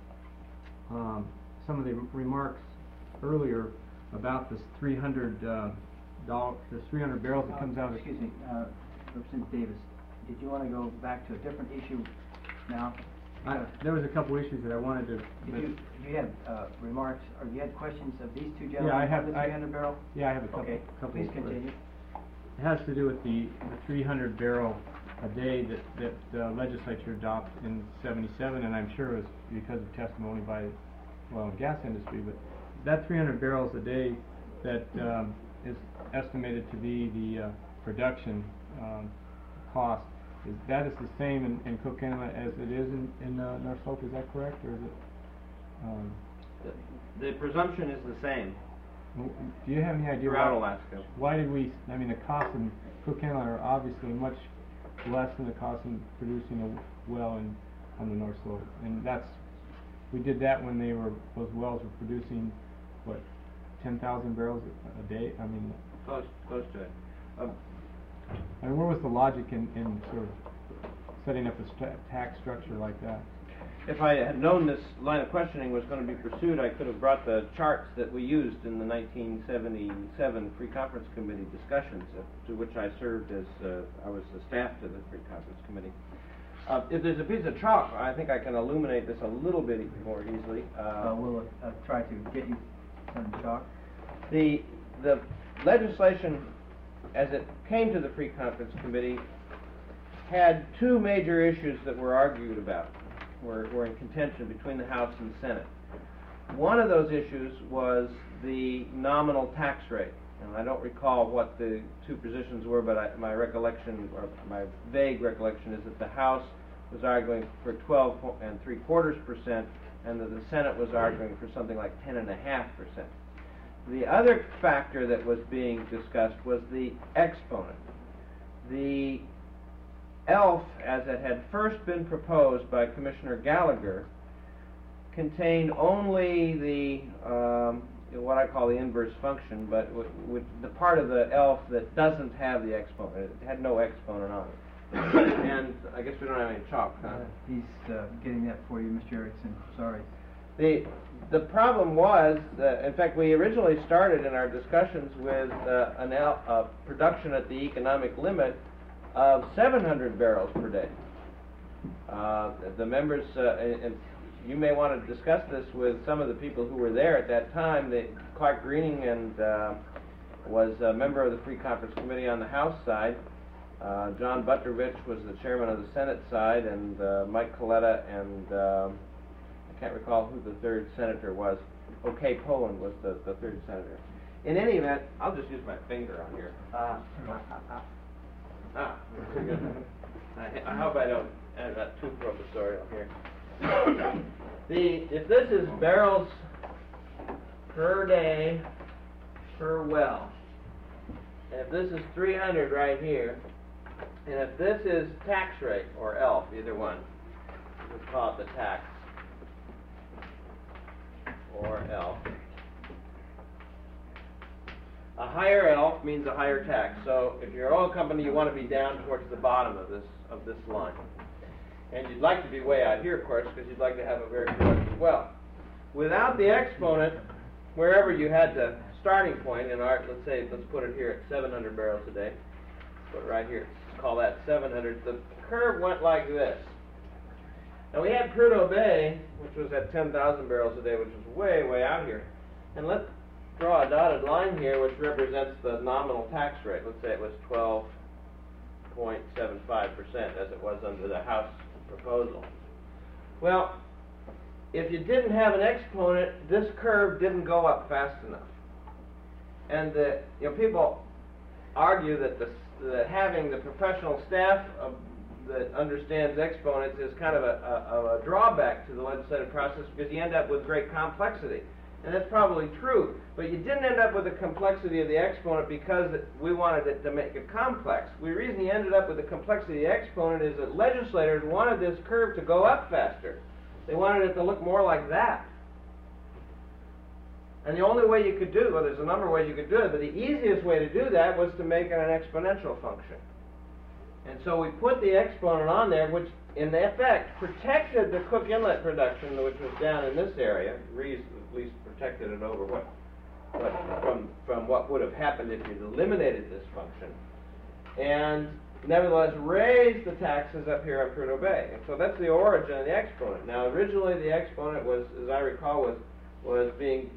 some of the remarks earlier about this 300 barrels that comes out. Excuse me, Representative Davis, did you want to go back to a different issue now? There was a couple issues that I wanted to. You had remarks, or you had questions of these two gentlemen? Yeah, I have. The 300 barrel. Yeah, I have a couple. Okay, please continue. It has to do with the 300 barrel a day that the legislature adopted in '77, and I'm sure it was because of testimony by, the gas industry. But that 300 barrels a day that is estimated to be the production cost. That is the same in Cook Inlet as it is in North Slope. Is that correct, or is it? The presumption is the same Do you have any idea throughout Alaska. why did we? I mean, the costs in Cook Inlet are obviously much less than the cost in producing a well on the North Slope, and we did that when those wells were producing 10,000 barrels a day. I mean, Close to it. I mean, where was the logic in sort of setting up a tax structure like that? If I had known this line of questioning was going to be pursued, I could have brought the charts that we used in the 1977 Free Conference Committee discussions, to which I served as I was the staff to the Free Conference Committee. If there's a piece of chalk, I think I can illuminate this a little bit more easily. We'll try to get you some chalk. The legislation, as it came to the Free Conference Committee, had two major issues that were argued about, were in contention between the House and the Senate. One of those issues was the nominal tax rate. And I don't recall what the two positions were, but my recollection, or my vague recollection, is that the House was arguing for 12.75%, and that the Senate was arguing for something like 10.5%. The other factor that was being discussed was the exponent. The ELF, as it had first been proposed by Commissioner Gallagher, contained only the what I call the inverse function, but with the part of the ELF that doesn't have the exponent. It had no exponent on it. And I guess we don't have any chalk, huh? He's getting that for you, Mr. Erickson. Sorry. The problem was, in fact, we originally started in our discussions with a production at the economic limit of 700 barrels per day. The members, and you may want to discuss this with some of the people who were there at that time. Clark Greening was a member of the Free Conference Committee on the House side. John Butrovich was the chairman of the Senate side, and Mike Coletta, and I can't recall who the third senator was. O'Kay Poland was the third senator. In any event, I'll just use my finger on here. I hope I don't add that too professorial here. If this is barrels per day per well, and if this is 300 right here, and if this is tax rate or ELF, either one, we'll call it the tax or ELF. A higher ELF means a higher tax. So if you're an oil company, you want to be down towards the bottom of this line. And you'd like to be way out here, of course, because you'd like to have a very productive well. Without the exponent, wherever you had the starting point in our, let's put it here at 700 barrels a day. Put it right here. Let's call that 700. The curve went like this. Now we had Prudhoe Bay, which was at 10,000 barrels a day, which was way, way out here. And let's draw a dotted line here, which represents the nominal tax rate. Let's say it was 12.75%, as it was under the House proposal. Well, if you didn't have an exponent, this curve didn't go up fast enough. And people argue that that having the professional staff that understands exponents is kind of a drawback to the legislative process, because you end up with great complexity. And that's probably true, but you didn't end up with the complexity of the exponent because we wanted it to make it complex. The reason you ended up with the complexity of the exponent is that legislators wanted this curve to go up faster. They wanted it to look more like that. And the only way you could do it, well, there's a number of ways you could do it, but the easiest way to do that was to make it an exponential function. And so we put the exponent on there, which in effect protected the Cook Inlet production, which was down in this area, at least protected it over from what would have happened if you'd eliminated this function, and nevertheless raised the taxes up here on Prudhoe Bay. And so that's the origin of the exponent. Now originally the exponent was, as I recall, was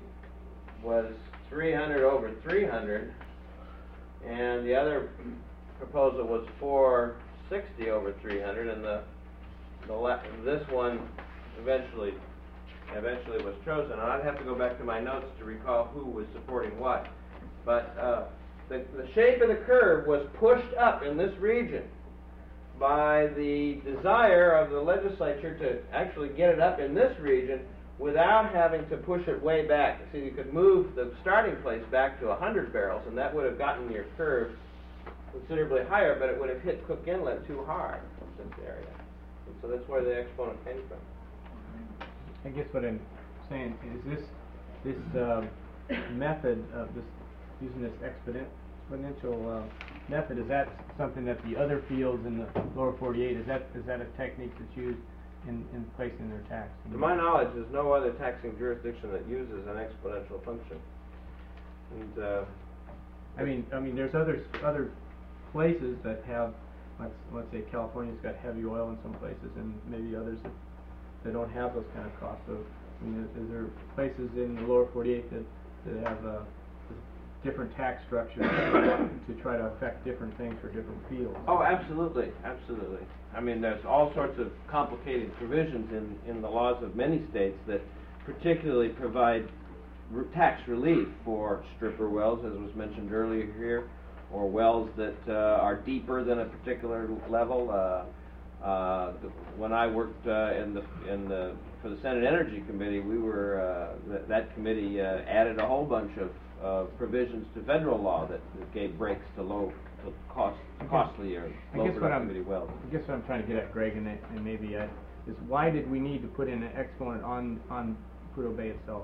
300 over 300, and the other proposal was 460 over 300, and this one eventually was chosen. And I'd have to go back to my notes to recall who was supporting what. But the shape of the curve was pushed up in this region by the desire of the legislature to actually get it up in this region without having to push it way back. So you could move the starting place back to 100 barrels, and that would have gotten your curve considerably higher, but it would have hit Cook Inlet too hard, this area. And so that's where the exponent came from. I guess what I'm saying is this method of using this exponential method, is that something that the other fields in the lower 48, is that a technique that's used in placing their tax? To my knowledge, there's no other taxing jurisdiction that uses an exponential function. And I mean, there's other places that have, let's say California's got heavy oil in some places, and maybe others that don't have those kind of costs. So, I mean, is there places in the lower 48 that have different tax structures to try to affect different things for different fields? Oh, absolutely, absolutely. I mean, there's all sorts of complicated provisions in the laws of many states that particularly provide tax relief for stripper wells, as was mentioned earlier here, or wells that are deeper than a particular level. When I worked for the Senate Energy Committee, we were that committee added a whole bunch of provisions to federal law that gave breaks to costly or low productivity wells. I guess what I'm trying to get at, Greg, and maybe is why did we need to put in an exponent on Prudhoe Bay itself?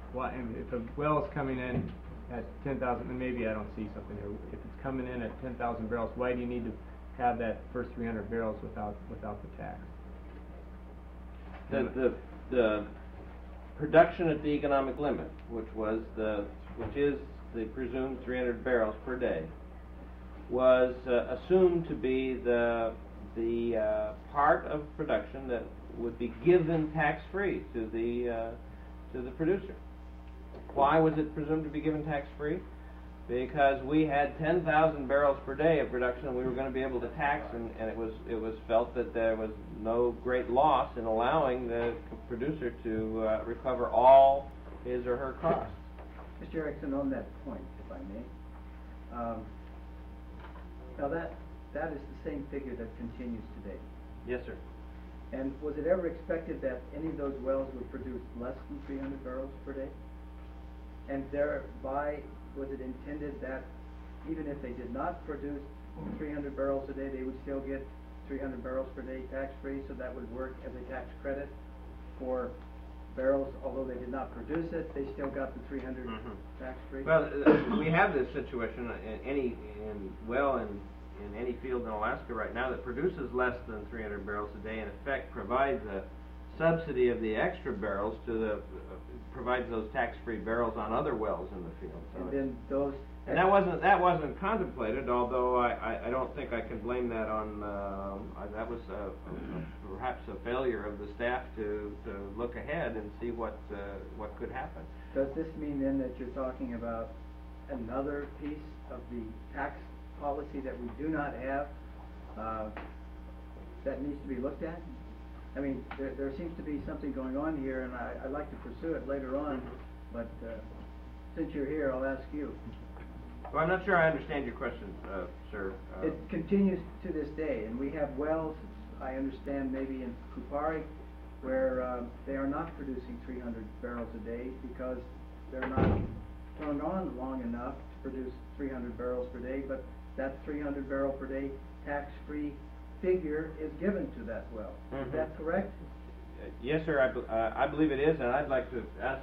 why, and if a well is coming in at 10,000, then maybe I don't see something here. If it's coming in at 10,000 barrels, why do you need to have that first 300 barrels without the tax? The production at the economic limit, which is the presumed 300 barrels per day, was assumed to be the part of production that would be given tax-free to the producer. Why was it presumed to be given tax-free? Because we had 10,000 barrels per day of production, and we were going to be able to tax, and it was felt that there was no great loss in allowing the producer to recover all his or her costs. Mr. Erickson, on that point, if I may, now that is the same figure that continues today. Yes, sir. And was it ever expected that any of those wells would produce less than 300 barrels per day? And thereby, was it intended that even if they did not produce 300 barrels a day, they would still get 300 barrels per day tax-free, so that would work as a tax credit for barrels, although they did not produce it, they still got the 300 tax-free? Well, we have this situation in any field in Alaska right now that produces less than 300 barrels a day, in effect provides a subsidy of the extra barrels provides those tax-free barrels on other wells in the field. So and then those... And that wasn't contemplated, although I don't think I can blame that on, that was perhaps a failure of the staff to look ahead and see what could happen. Does this mean then that you're talking about another piece of the tax policy that we do not have that needs to be looked at? I mean, there seems to be something going on here, and I'd like to pursue it later on, but since you're here, I'll ask you. Well, I'm not sure I understand your question, sir. It continues to this day, and we have wells, I understand maybe in Kupari, where they are not producing 300 barrels a day because they're not turned on long enough to produce 300 barrels per day, but that 300 barrel per day tax-free figure is given to that well. Is that correct? Yes, sir, I believe it is, and I'd like to ask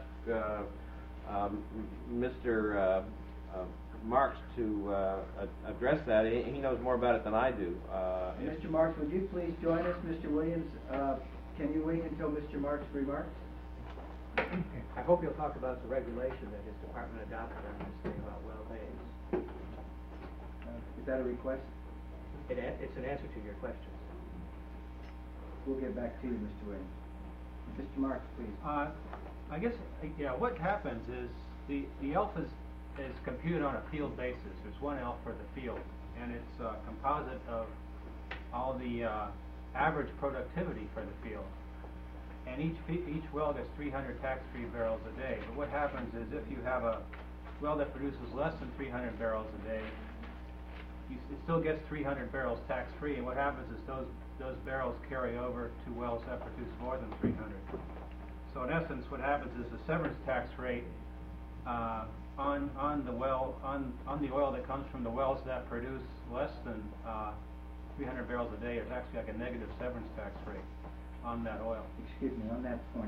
Mr. Marks to address that. He knows more about it than I do. Mr. Marks, would you please join us? Mr. Williams, can you wait until Mr. Marks remarks? I hope you'll talk about the regulation that his department adopted on this thing about well days. Is that a request? It's an answer to your questions. We'll get back to you, Mr. Williams. Mr. Marks, please. I guess, what happens is the ELF is computed on a field basis. There's one ELF for the field, and it's a composite of all the average productivity for the field. And each well gets 300 tax-free barrels a day. But what happens is if you have a well that produces less than 300 barrels a day, it still gets 300 barrels tax-free, and what happens is those barrels carry over to wells that produce more than 300. So in essence, what happens is the severance tax rate on the oil that comes from the wells that produce less than 300 barrels a day is actually like a negative severance tax rate on that oil. Excuse me, on that point,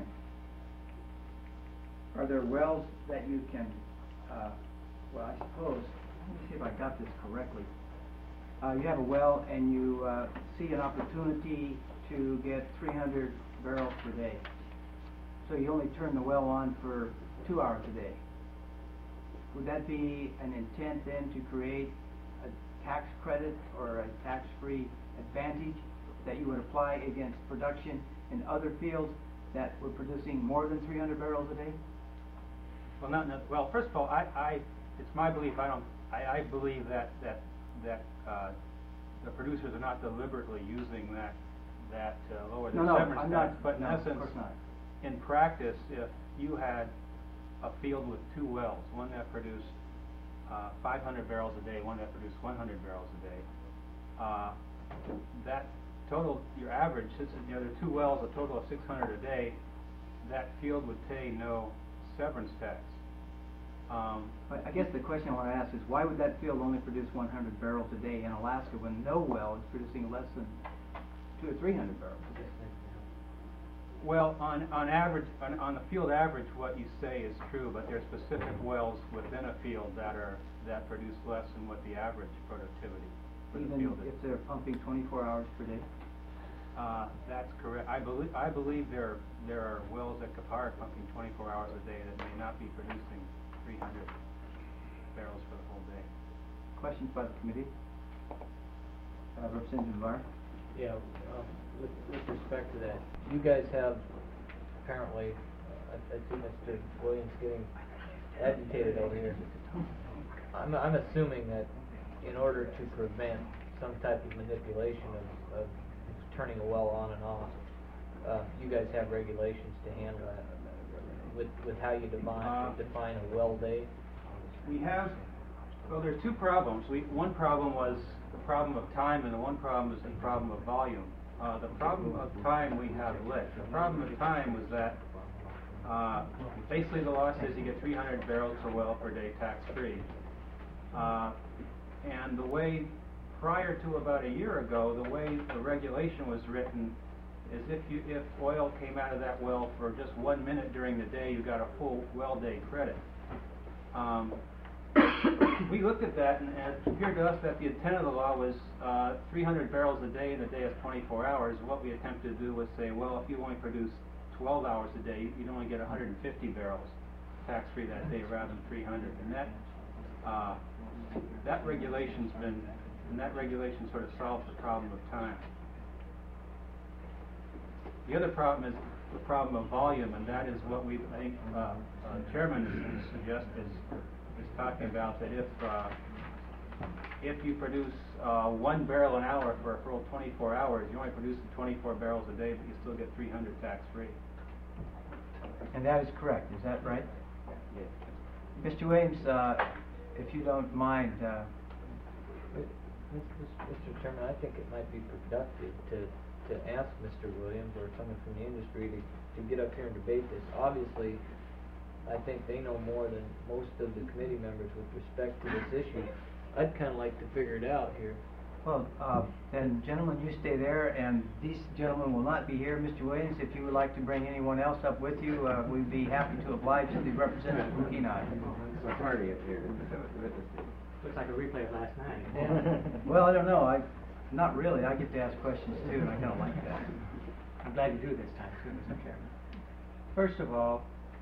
are there wells that you can, well, I suppose, let me see if I got this correctly. You have a well and you see an opportunity to get 300 barrels per day. So you only turn the well on for 2 hours a day. Would that be an intent then to create a tax credit or a tax-free advantage that you would apply against production in other fields that were producing more than 300 barrels a day? Well, well, first of all, it's my belief. I believe that the producers are not deliberately using that to lower their severance tax. But in essence, of course not. In practice, if you had a field with 2 wells, one that produced 500 barrels a day, one that produced 100 barrels a day, that total, your average, since there are 2 wells, a total of 600 a day, that field would pay no severance tax. But I guess the question I want to ask is, why would that field only produce 100 barrels a day in Alaska when no well is producing less than 200 or 300 barrels a day? Well, on average, on the field average, what you say is true, but there are specific wells within a field that produce less than what the average productivity for the Even field is. if they're pumping 24 hours per day? That's correct. I believe there are wells at Kapar pumping 24 hours a day that may not be producing 300 barrels for the whole day. Questions by the committee? Representative Meyer? Yeah, with respect to that, you guys have apparently, I see Mr. Williams getting agitated over here. I'm assuming that in order to prevent some type of manipulation of turning a well on and off, you guys have regulations to handle that with how you define a well day. We have, well, there are two problems. One problem was the problem of time, and the one problem is the problem of volume. The problem of time we have licked. The problem of time was that basically the law says you get 300 barrels per well per day tax-free. And the way, prior to about a year ago, the way the regulation was written is if oil came out of that well for just 1 minute during the day, you got a full well day credit. We looked at that, and it appeared to us that the intent of the law was 300 barrels a day in a day of 24 hours. What we attempted to do was say, well, if you only produce 12 hours a day, you'd only get 150 barrels tax-free that day rather than 300. And that regulation's been, and that regulation sort of solves the problem of time. The other problem is the problem of volume, and that is what I think Chairman is talking about, that if you produce 1 barrel an hour for a full 24 hours, you only produce 24 barrels a day, but you still get 300 tax-free. And that is correct, is that right? Yes. Mr. Williams, if you don't mind, Mr. Chairman, I think it might be productive to ask Mr. Williams or someone from the industry to get up here and debate this. Obviously, I think they know more than most of the committee members with respect to this issue. I'd kind of like to figure it out here. well, then gentlemen, you stay there, and these gentlemen will not be here. Mr. Williams, if you would like to bring anyone else up with you, we'd be happy to oblige the representative from Kenai. Party up here. Looks like a replay of last night. Well, I don't know, not really, I get to ask questions too, and I kind of like that. I'm glad you do this time too, Mr. Chairman. First of all,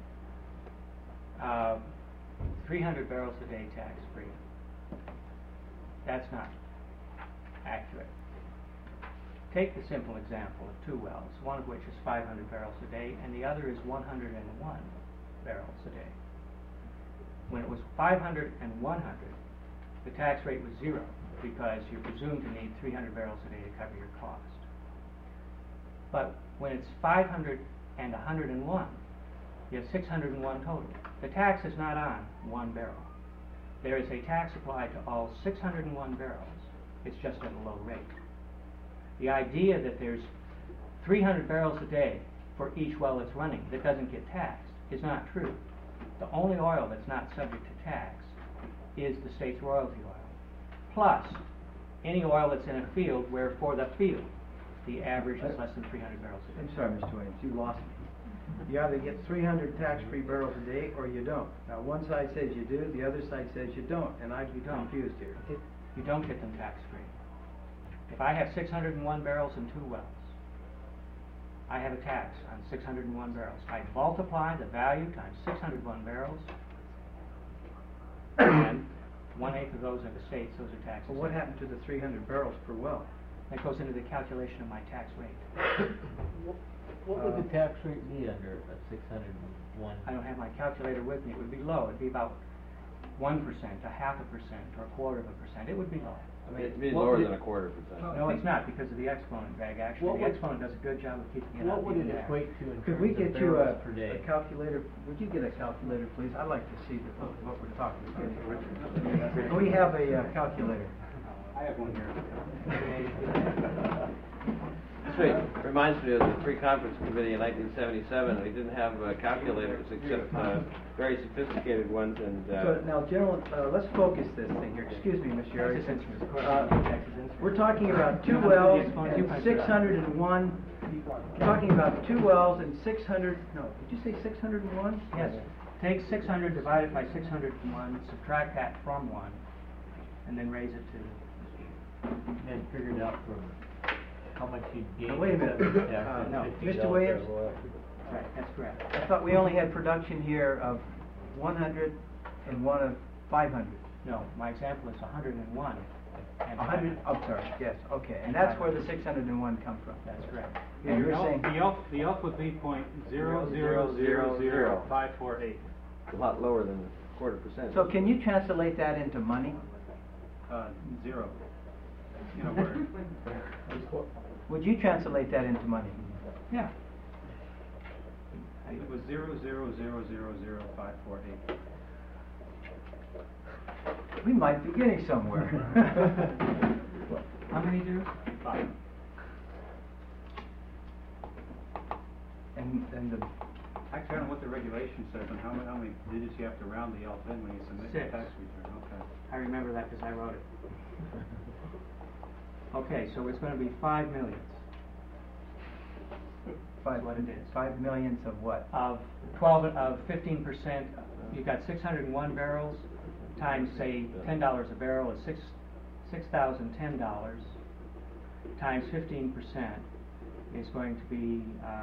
300 barrels a day tax-free. That's not accurate. Take the simple example of 2 wells, one of which is 500 barrels a day, and the other is 101 barrels a day. When it was 500 and 100, the tax rate was 0, because you're presumed to need 300 barrels a day to cover your cost. But when it's 500 and 101, you have 601 total. The tax is not on 1 barrel. There is a tax applied to all 601 barrels. It's just at a low rate. The idea that there's 300 barrels a day for each well that's running that doesn't get taxed is not true. The only oil that's not subject to tax is the state's royalty oil, plus any oil that's in a field where for the field the average is less than 300 barrels a day. I'm sorry, Mr. Williams, you lost me. You either get 300 tax-free barrels a day or you don't. Now, one side says you do, the other side says you don't, and I'd be confused here. You don't get them tax-free. If I have 601 barrels in 2 wells, I have a tax on 601 barrels. I multiply the value times 601 barrels, and 1/8 of those are the state's, those are taxes. Well, what happened to the 300 barrels per well? That goes into the calculation of my tax rate. What would the tax rate be under a 601? I don't have my calculator with me. It would be low. It'd be about 1%, 0.5%, or 1/4%. It would be low. I mean, it'd be lower than 1/4%. No, it's not, because of the exponent, Greg. Actually, the exponent does a good job of keeping it up. What would it equate to in Could we terms of get you barrels per day? a calculator? Would you get a calculator, please? I'd like to see what we're talking about. Can we have a calculator? I have one here. This reminds me of the pre-conference committee in 1977. We didn't have calculators except very sophisticated ones, and So now, gentlemen, let's focus this thing here. Excuse me, Mr. Arias. We're talking about 2 wells and 601 talking about 2 wells and 600, no, did you say 601? Yes, take 600, divide it by 601, subtract that from 1, and then raise it to, And figure it out from how much you'd gain. Now, wait a minute. no, Mr. Williams, right, that's correct. I thought we only had production here of 100 and one of 500. No, my example is 101. And 100, oh, sorry, yes, okay, and that's where the 601 come from. That's correct. And you're saying, The ELF would be .0000548. A lot lower than a quarter percent. so can you translate that into money? Zero. In a word. Would you translate that into money? Yeah. It was 0.0000548. We might be getting somewhere. How many do? 5. And the, Actually, I don't know what the regulation says and how many digits you have to round the ELF in when you submit the 6. tax return. Okay. I remember that because I wrote it. Okay, so it's going to be 5 millions. five, what it is. 5 millions of what? Of 15%, you've got 601 barrels times, say, $10 a barrel is $6,010 times 15% is going to be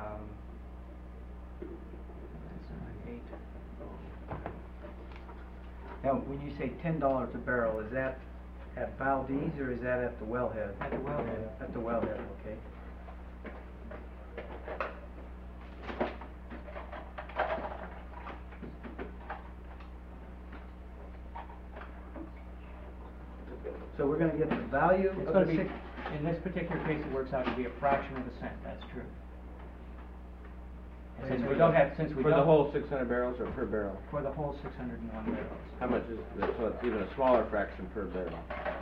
that's 8. Now, when you say $10 a barrel, is that at Valdez or is that at the wellhead? At the wellhead. At the wellhead, okay. So we're gonna get the value It's of going the to be, six, in this particular case, it works out to be a fraction of a cent, that's true. And since we don't have, For the whole 600 barrels or per barrel? for the whole 601 barrels. How much is, so it's even a smaller fraction per barrel?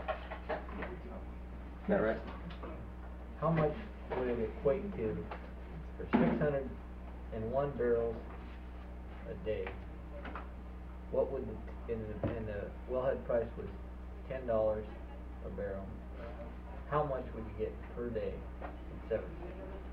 Is that right? How much would it equate to for 601 barrels a day? What would, and the wellhead price was $10 a barrel. How much would you get per day in severance?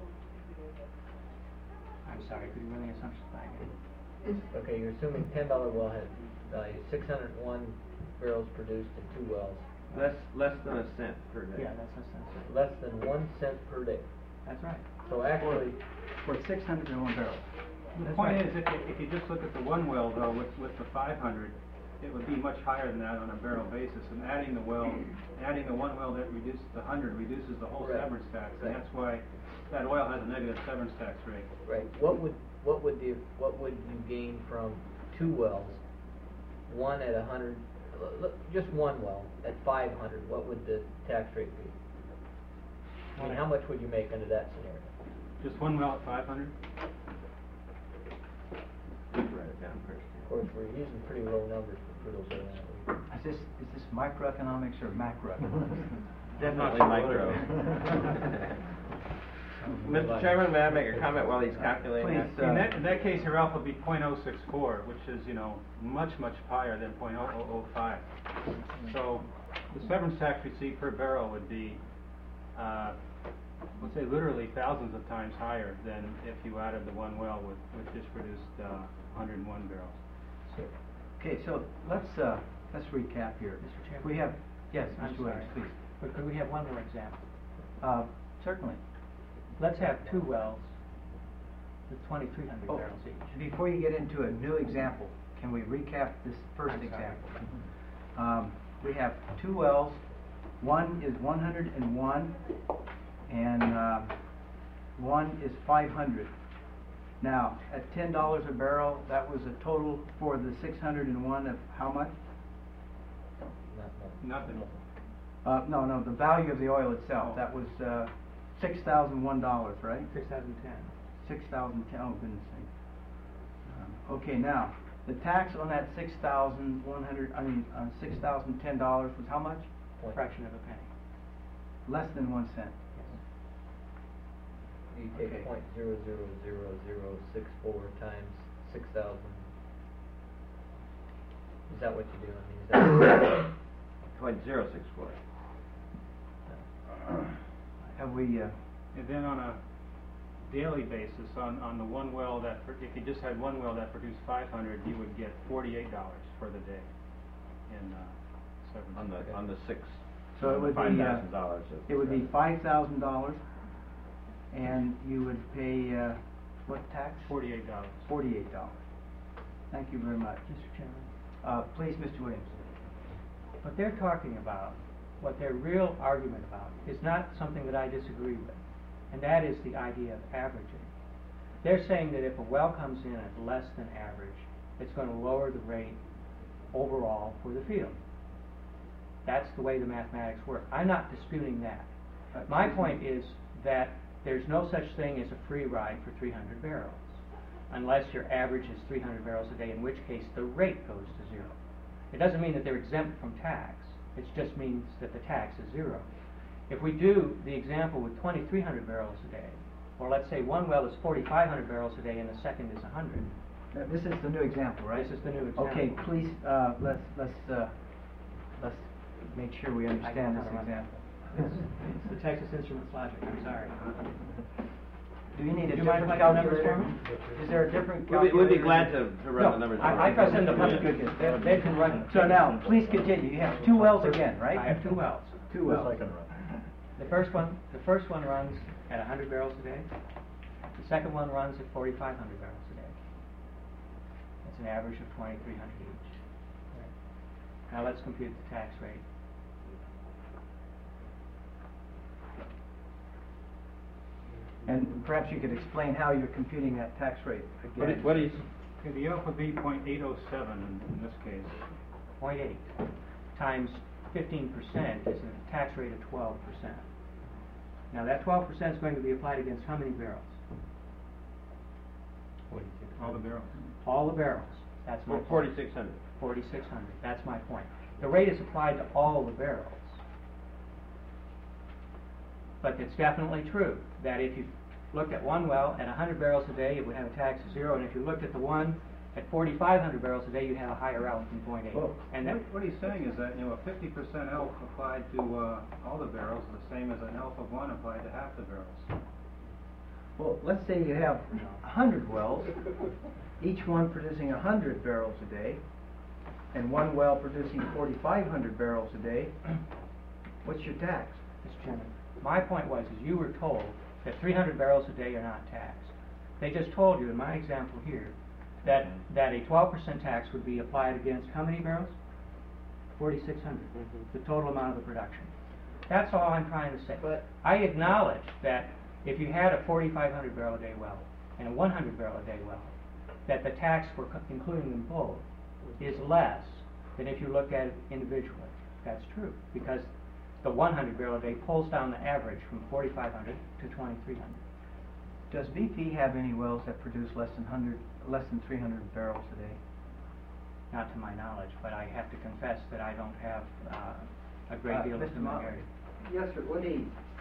I'm sorry, could you run the assumptions back? Okay, you're assuming $10 wellhead value, 601 barrels produced in 2 wells, Less than a cent per day. Yeah, that's less than a cent. less than 1 cent per day. That's right. So actually, for 601 barrels. The That's point right. is, if you just look at the one well though, with the 500, it would be much higher than that on a barrel basis. And adding the one well that reduces the 100 reduces the whole Right. severance tax, Right. and that's why that oil has a negative severance tax rate. right, what would you gain from 2 wells? One at 100, just one well at 500, what would the tax rate be? I mean, how much would you make under that scenario? Just one well at 500? Write it down first. Of course, we're using pretty low numbers for those areas. Is this microeconomics or macroeconomics? Definitely micro. Mr. Chairman, may I make a comment while he's calculating Please, that? In that case, your alpha would be .064, which is, much higher than .0005. So the severance tax received per barrel would be, let's say literally thousands of times higher than if you added the one well which just produced 101 barrels. Okay, so let's recap here. Mr. Chairman? We have, yes, I'm Mr. Williams, sorry. please. But could we have one more example? Certainly. Let's have 2 wells with 2,300 Oh, barrels each. before you get into a new example, can we recap this first I'm sorry. example? We have 2 wells, one is 101 and one is 500. Now, at $10 a barrel, that was a total for the 601 of how much? Nothing. No, the value of the oil itself, that was $6,001, right? 6,010. 6,010, oh goodness sake. Okay, now, the tax on that $6,010 was how much? Fraction of a penny. Less than 1 cent. You take Okay. .0000064 times 6,000. Is that what you do? I mean, is that .064. Have we, And then on a daily basis on the one well that, if you just had one well that produced 500, you would get $48 for the day in On the six. So it would be, $5,000. it would be $5,000, and you would pay, what tax? $48. $48. Thank you very much. Mr. Chairman, Please, Mr. Williams. what they're talking about, what their real argument about, is not something that I disagree with, and that is the idea of averaging. They're saying that if a well comes in at less than average, it's going to lower the rate overall for the field. That's the way the mathematics work. I'm not disputing that. My point is that there's no such thing as a free ride for 300 barrels, unless your average is 300 barrels a day, in which case the rate goes to zero. It doesn't mean that they're exempt from tax. It just means that the tax is zero. If we do the example with 2,300 barrels a day, or let's say one well is 4,500 barrels a day and the second is 100. This is the new example, right? This is the new example. Okay, please, let's make sure we understand this example. It's the Texas Instruments logic, I'm sorry. Do you need a Do you mind different if I do numbers calculator? for me? Is there a different We'd calculator? be glad to run the numbers. I trust them to put it Good, good. They can run it. So now, please continue. You have two wells again, right? I have two wells. Two wells. The first one runs at 100 barrels a day. The second one runs at 4,500 barrels a day. That's an average of 2,300 each. Now let's compute the tax rate. And perhaps you could explain how you're computing that tax rate again. What do you? Okay, the yield would be .807 in this case. 0.8 times 15% is a tax rate of 12%. Now that 12% is going to be applied against how many barrels? All the barrels. All the barrels. That's my point. 4,600. 4,600. That's my point. The rate is applied to all the barrels. But it's definitely true that if you looked at one well at 100 barrels a day, it would have a tax of 0, and if you looked at the one at 4,500 barrels a day, you'd have a higher ELF than 0.8. Well, And what he's saying is that, a 50% ELF applied to all the barrels is the same as an ELF of 1 applied to half the barrels. Well, let's say you have 100 wells, each one producing 100 barrels a day, and one well producing 4,500 barrels a day. What's your tax? Mr. Chairman, my point was, is you were told that 300 barrels a day are not taxed. They just told you, in my example here, that a 12% tax would be applied against how many barrels? 4,600, the total amount of the production. That's all I'm trying to say. But I acknowledge that if you had a 4,500 barrel a day well and a 100 barrel a day well, that the tax for including them both is less than if you look at it individually. That's true, because the 100 barrel a day pulls down the average from 4,500 to 2,300. does BP have any wells that produce less than 300 barrels a day? Not to my knowledge, but I have to confess that I don't have a great deal of Mr. familiarity. Yes, sir. Let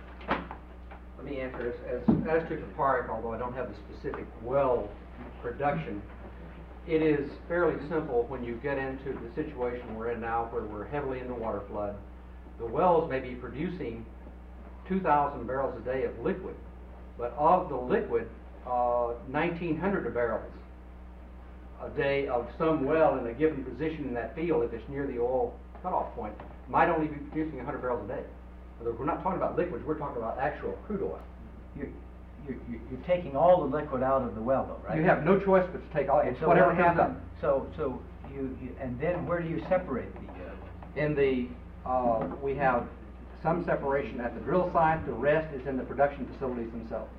me answer this. As to the park, although I don't have the specific well production, it is fairly simple when you get into the situation we're in now, where we're heavily in the water flood. The wells may be producing 2,000 barrels a day of liquid, but of the liquid, 1,900 barrels a day of some well in a given position in that field, if it's near the oil cutoff point, might only be producing 100 barrels a day. In other words, we're not talking about liquids, we're talking about actual crude oil. You're taking all the liquid out of the well, though, right? You have no choice but to take all, it's So whatever what comes up. happens? So you and then where do you separate the? In the, we have some separation at the drill site, the rest is in the production facilities themselves.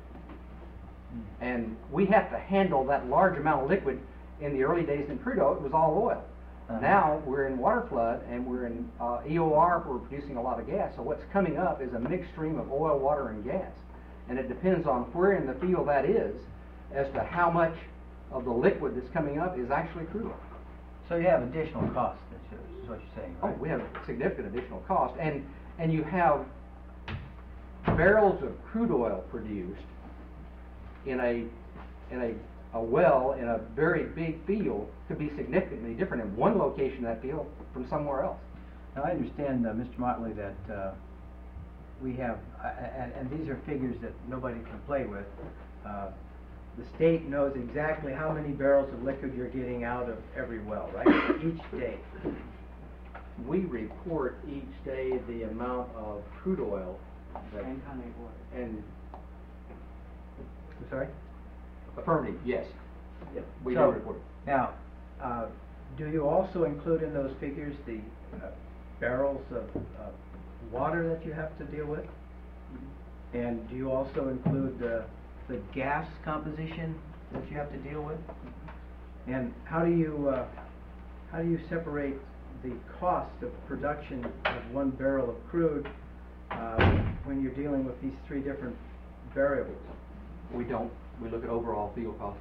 And we have to handle that large amount of liquid. In the early days in crude oil, it was all oil. Now we're in water flood and we're in EOR, we're producing a lot of gas. So what's coming up is a mixed stream of oil, water, and gas. And it depends on where in the field that is as to how much of the liquid that's coming up is actually crude oil. So you have additional costs, that's what you're saying, Oh, right? we have significant additional cost. And you have barrels of crude oil produced in a well in a very big field could be significantly different in one location of that field from somewhere else. Now, I understand, Mr. Motley, that we have, and these are figures that nobody can play with, the state knows exactly how many barrels of liquid you're getting out of every well, right? Each day. We report each day the amount of crude oil that, And condensate water. and I'm sorry? affirmative, yes. Yep. We So, do report it. Now, do you also include in those figures the barrels of water that you have to deal with? And do you also include the gas composition that you have to deal with? And how do you separate the cost of production of 1 barrel of crude when you're dealing with these 3 different variables? We don't. We look at overall field costs.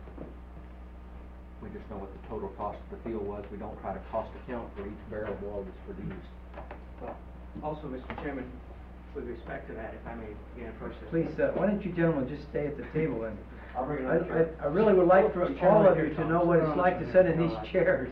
We just know what the total cost of the field was. We don't try to cost account for each barrel of oil that's produced. Well, also, Mr. Chairman, with respect to that, if I may get in first. Please, why don't you gentlemen just stay at the table, and I'll bring another chair. I really would like for all of you to know what it's like to sit in these chairs.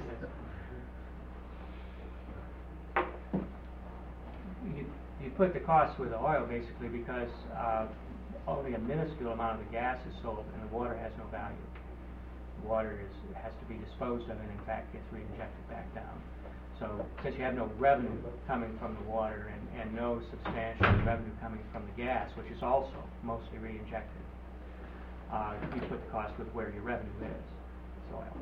You put the cost with the oil basically because only a minuscule amount of the gas is sold and the water has no value. The water has to be disposed of and in fact gets reinjected back down. So since you have no revenue coming from the water and no substantial revenue coming from the gas, which is also mostly reinjected, you put the cost with where your revenue is, it's oil.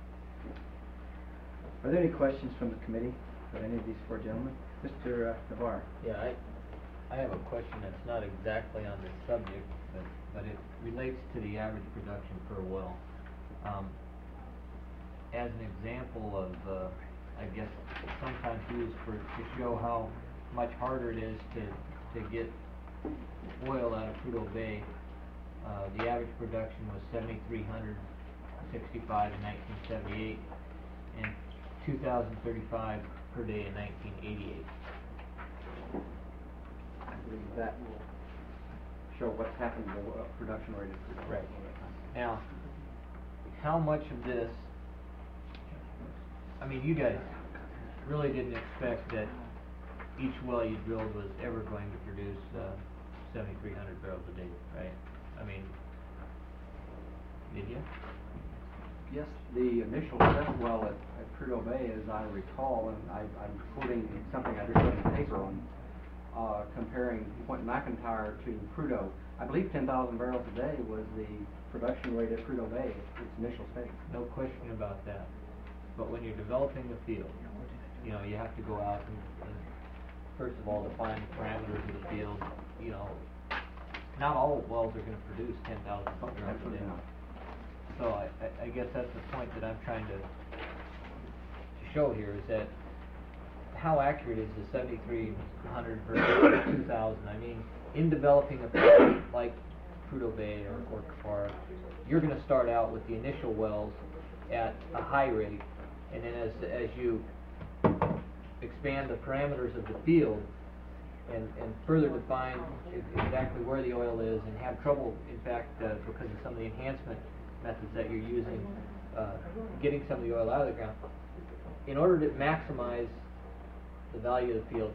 Are there any questions from the committee for any of these 4 gentlemen? Mr. Navarre. Yeah, I have a question that's not exactly on this subject, but it relates to the average production per well. As an example of, I guess, sometimes used to show how much harder it is to get oil out of Prudhoe Bay, the average production was 7,365 in 1978 and 2,035 per day in 1988. I believe that will show what's happened to the production rate of crude oil. Right. Now, how much of this, I mean, you guys really didn't expect that each well you drilled was ever going to produce 7,300 barrels a day, right? I mean, did you? Yes, the initial test well at Prudhoe Bay, as I recall, and I'm quoting something I just read in the paper on, comparing Point McIntyre to Prudhoe. I believe 10,000 barrels a day was the production rate at Prudhoe Bay at its initial stage. No question about that. But when you're developing the field, you know, you have to go out and first of all define the parameters of the field. You know, not all wells are going to produce 10,000 barrels a Absolutely day. not. So I guess that's the point that I'm trying to show here is that how accurate is the 7,300 versus 2,000? I mean, in developing a field like Prudhoe Bay or Kapara, you're going to start out with the initial wells at a high rate, and then as you expand the parameters of the field and further define exactly where the oil is and have trouble, in fact, because of some of the enhancement methods that you're using, getting some of the oil out of the ground, in order to maximize the value of the field,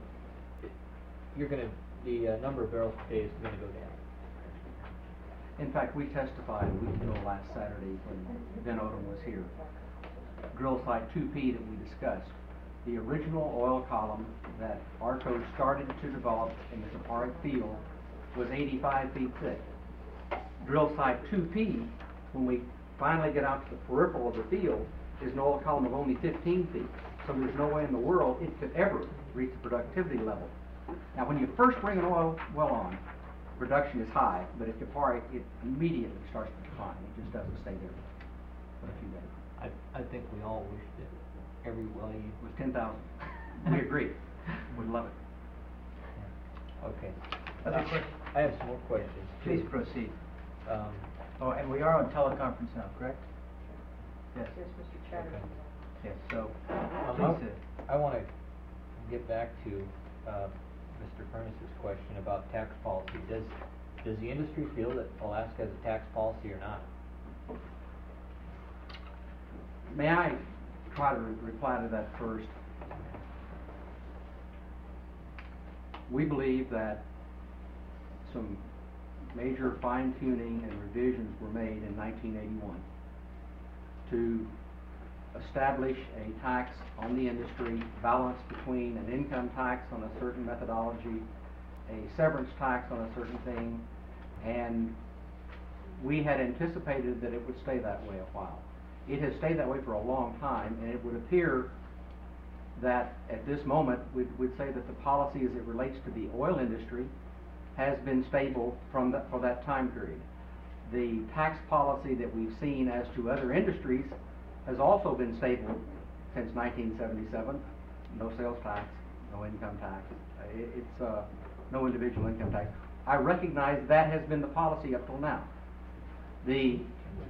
the number of barrels per day is going to go down. In fact, we testified a week ago last Saturday when Ben Odom was here. Drill site 2P that we discussed, the original oil column that ARCO started to develop in the Kapara field was 85 feet thick. Drill site 2P, when we finally get out to the peripheral of the field, is an oil column of only 15 feet. So there's no way in the world it could ever reach the productivity level. Now, when you first bring an oil well on, production is high, but at Kapara, it immediately starts to decline. It just doesn't stay there for a few days. I think we all wish that every well you... It was 10,000. We agree. We love it. Okay. Other questions? I have some more questions. Please proceed. Um, Oh, and we are on teleconference now, correct? Yes. Yes, Mr. Chairman. Okay. Yes, so, I please, want to get back to Mr. Furness's question about tax policy. Does the industry feel that Alaska has a tax policy or not? May I try to reply to that first? We believe that some major fine-tuning and revisions were made in 1981 to establish a tax on the industry, balance between an income tax on a certain methodology, a severance tax on a certain thing, and we had anticipated that it would stay that way a while. It has stayed that way for a long time, and it would appear that at this moment we'd say that the policy as it relates to the oil industry has been stable for that time period. The tax policy that we've seen as to other industries has also been stable since 1977. No sales tax, no income tax. It's no individual income tax. I recognize that has been the policy up till now. The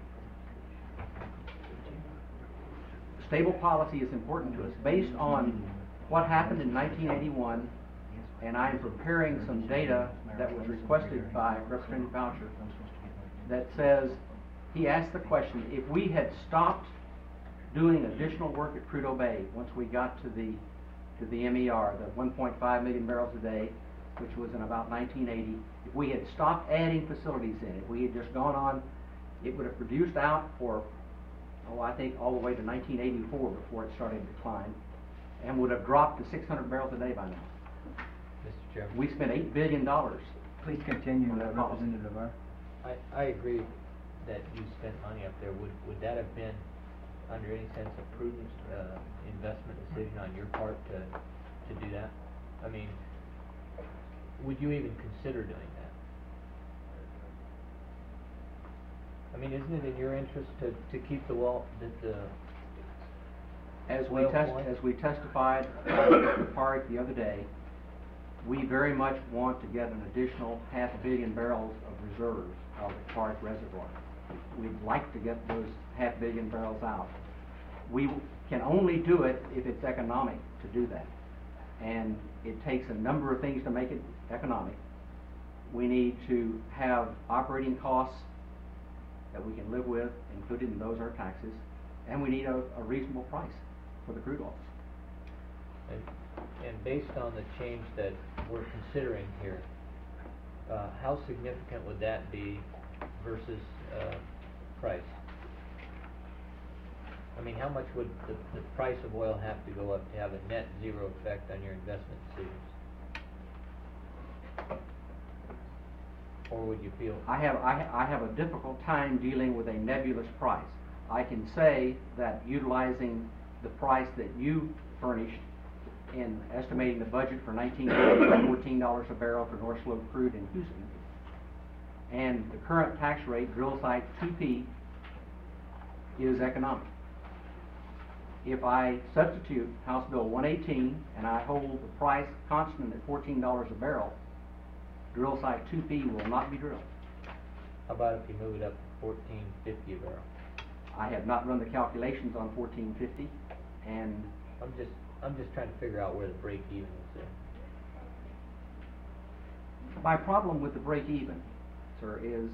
stable policy is important to us based on what happened in 1981, and I am preparing some data that was requested by Representative Boucher that says, he asked the question, if we had stopped doing additional work at Prudhoe Bay once we got to the MER, the 1.5 million barrels a day, which was in about 1980, if we had stopped adding facilities in, if we had just gone on, it would have produced out for, I think all the way to 1984 before it started to decline, and would have dropped to 600 barrels a day by now. Mr. Chairman. We spent $8 billion. Please continue, on that policy. Representative Arr. I agree that you spent money up there. Would that have been, under any sense of prudent investment decision on your part to do that? I mean, would you even consider doing that? I mean, isn't it in your interest to keep the well, As flowing? we testified at the park the other day, we very much want to get an additional 500 million barrels of reserves out of the Park Reservoir. We'd like to get those 500 million barrels out. We can only do it if it's economic to do that. And it takes a number of things to make it economic. We need to have operating costs that we can live with, including in those are taxes, and we need a reasonable price for the crude oil. And based on the change that we're considering here, how significant would that be versus price? I mean, how much would the price of oil have to go up to have a net zero effect on your investment decisions? Or would you feel? I have a difficult time dealing with a nebulous price. I can say that utilizing the price that you furnished in estimating the budget for 1980, $14 a barrel for North Slope crude in Houston, and the current tax rate, drill site 2P, is economic. If I substitute House Bill 118 and I hold the price constant at $14 a barrel, drill site 2P will not be drilled. How about if you move it up to $14.50 a barrel? I have not run the calculations on $14.50, and I'm just trying to figure out where the break even is there. my problem with the break even, sir, is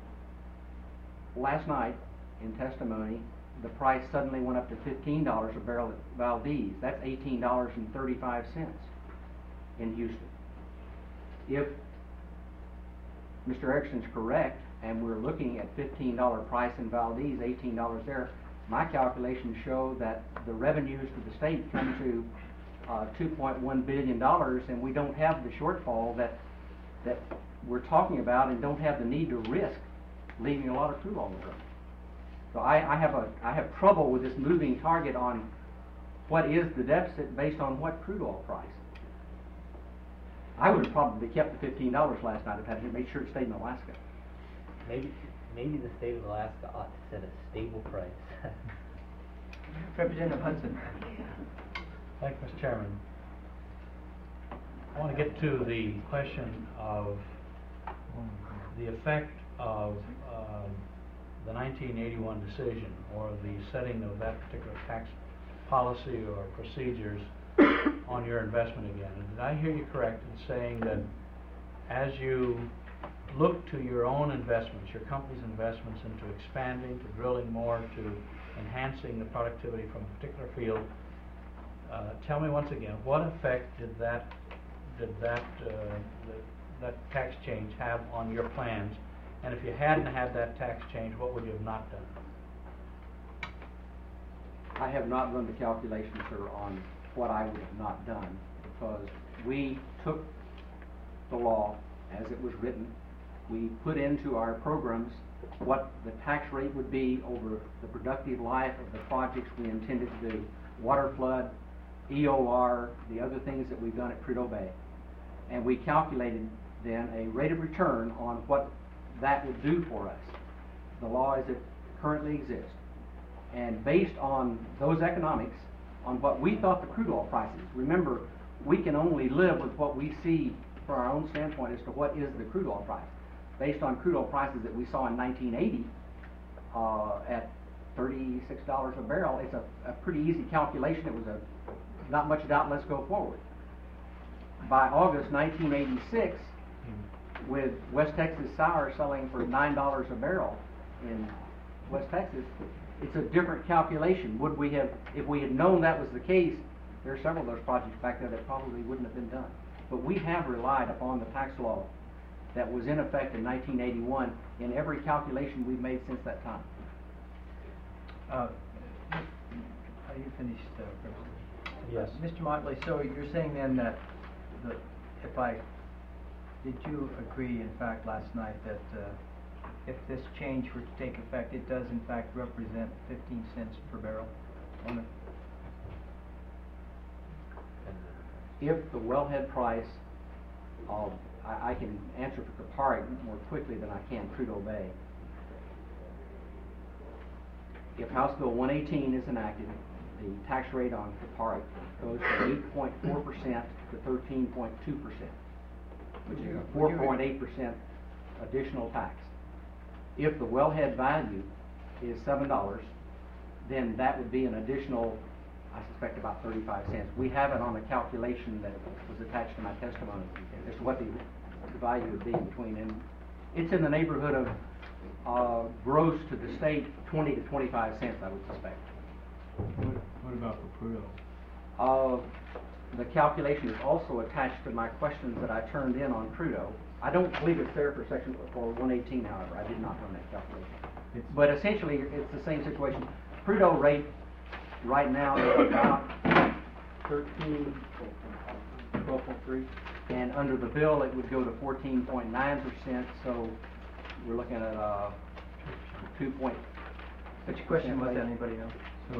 last night in testimony the price suddenly went up to $15 a barrel at Valdez. That's $18.35 in Houston. If Mr. Erickson's correct and we're looking at $15 price in Valdez, $18 there, my calculations show that the revenues to the state come to $2.1 billion, and we don't have the shortfall that we're talking about, and don't have the need to risk leaving a lot of crude oil on the road. So I have trouble with this moving target on what is the deficit based on what crude oil price. I would have probably kept the $15 last night if I had made sure it stayed in Alaska. Maybe the state of Alaska ought to set a stable price. Representative Hudson. Thank you, Mr. Chairman. I want to get to the question of the effect of the 1981 decision, or the setting of that particular tax policy or procedures on your investment again. And did I hear you correct in saying that as you look to your own investments, your company's investments into expanding, to drilling more, to enhancing the productivity from a particular field, tell me once again, what effect did that tax change have on your plans? And if you hadn't had that tax change, what would you have not done? I have not run the calculations, sir, on what I would have not done, because we took the law as it was written. We put into our programs what the tax rate would be over the productive life of the projects we intended to do. Water flood, EOR, the other things that we've done at Prudhoe Bay. And we calculated then a rate of return on what that would do for us. The law as it currently exists. And based on those economics, on what we thought the crude oil prices, remember, we can only live with what we see from our own standpoint as to what is the crude oil price. Based on crude oil prices that we saw in 1980 at $36 a barrel, it's a pretty easy calculation. It was not much doubt, let's go forward. By August 1986, with West Texas Sour selling for $9 a barrel in West Texas, it's a different calculation. Would we have, if we had known that was the case, there are several of those projects back there that probably wouldn't have been done. But we have relied upon the tax law that was in effect in 1981 in every calculation we've made since that time. Are you finished, Yes. Mr. Motley, so you're saying then that did you agree, in fact, last night that if this change were to take effect, it does in fact represent 15 cents per barrel on the... If the wellhead price of, I can answer for Kupari more quickly than I can Prudhoe Bay. If House Bill 118 is enacted, the tax rate on Kupari goes from 8.4% to 13.2%, which is a 4.8% additional tax. If the wellhead value is $7, then that would be an additional, I suspect, about 35 cents. We have it on a calculation that was attached to my testimony as to what the value would be between, and it's in the neighborhood of gross to the state 20 to 25 cents, I would suspect. What about for Prudhoe? The calculation is also attached to my questions that I turned in on Prudhoe. I don't believe it's there for 118, however. I did not run that calculation. But essentially, it's the same situation. Prudhoe rate right now is about 12.3, and under the bill it would go to 14.9%. So we're looking at 2. Which question was that? Anybody know?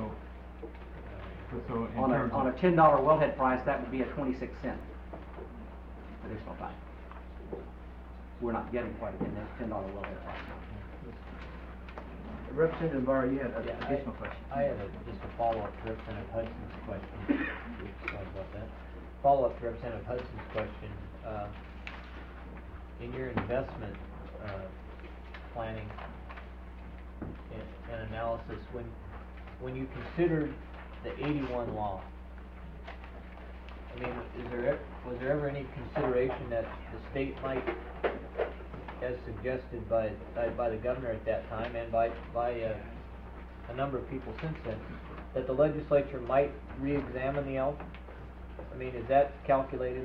So in On terms a of $10 wellhead price, that would be a 26-cent additional tax. We're not getting quite a $10 wellhead price now. Representative Barr, you had an Yeah, additional question. I had just a follow-up to Representative Hudson's question. Sorry about that. Follow-up to Representative Hudson's question. In your investment planning and analysis, when you considered the 81 law, I mean, was there ever any consideration that the state might, as suggested by the governor at that time and by a number of people since then, that the legislature might re-examine the ELF? I mean, is that calculated?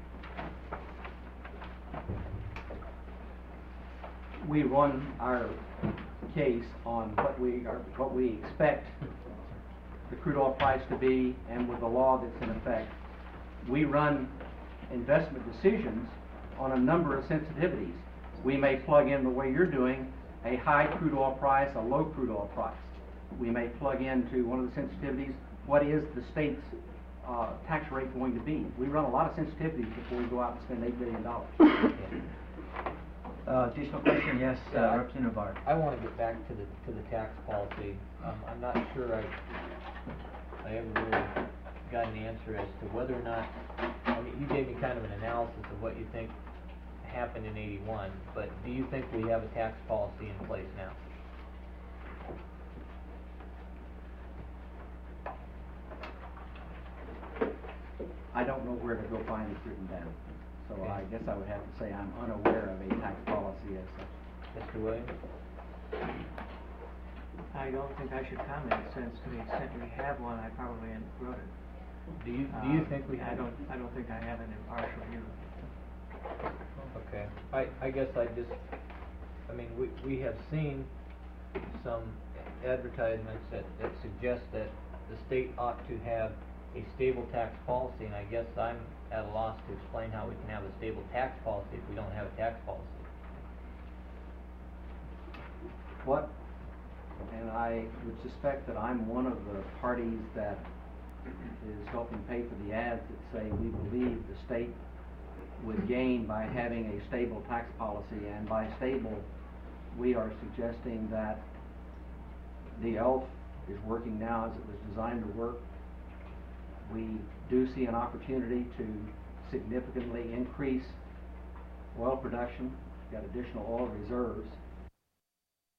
We run our case on what we expect the crude oil price to be, and with the law that's in effect. We run investment decisions on a number of sensitivities. We may plug in the way you're doing a high crude oil price, a low crude oil price. We may plug into one of the sensitivities, what is the state's tax rate going to be? We run a lot of sensitivities before we go out and spend $8 billion. Additional question, yes, Representative Barr. I want to get back to the tax policy. I'm not sure I ever really got an answer as to whether or not, I mean, you gave me kind of an analysis of what you think happened in 81, but do you think we have a tax policy in place now? I don't know where to go find it written down. So I guess I would have to say I'm unaware of a tax policy as such. Mr. Williams? I don't think I should comment, since to the extent we have one, I probably wrote it. Do you think we I have? don't think I have an impartial view. Okay, I guess I mean, we have seen some advertisements that suggest that the state ought to have a stable tax policy, and I guess I'm at a loss to explain how we can have a stable tax policy if we don't have a tax policy. And I would suspect that I'm one of the parties that is helping pay for the ads that say we believe the state would gain by having a stable tax policy, and by stable, we are suggesting that the ELF is working now as it was designed to work. We do see an opportunity to significantly increase oil production, got additional oil reserves,